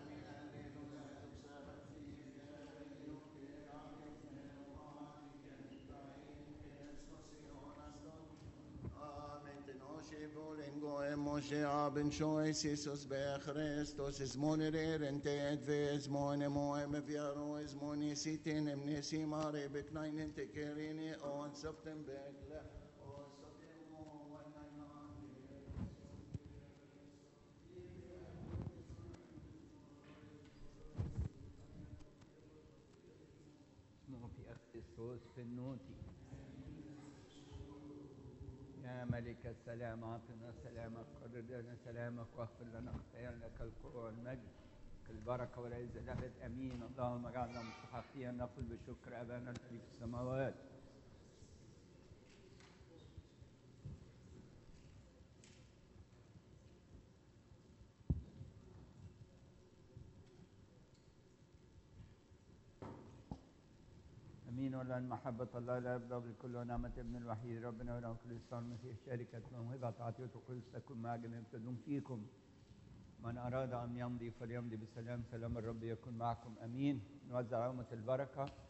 Moshe abin choice Jesus be Christos is monirer and ted ves mone moem viaro is moni sitin emnesi mare beknain te kerini on soften bekle on soften mo اسمه في أختصاص في النوتي. يا ملك السلام أعطنا سلامك قرر لنا سلامك واغفر لنا خطايانا لك القوة والمجد البركة والعزة الأبد أمين. اللهم اجعلنا مستحقين نقول بشكر أبانا الذي في السماوات. امين. ولان محبه الله لا يبلغ بالكل ونعمه ابن الوحيد ربنا وله كل الصالح المسيح شركه موهبه عطيه القدس تكون مع جميع تدوم فيكم. من اراد ان يمضي فليمضي بسلام. سلام الرب يكون معكم. امين. نوزع عومه البركه.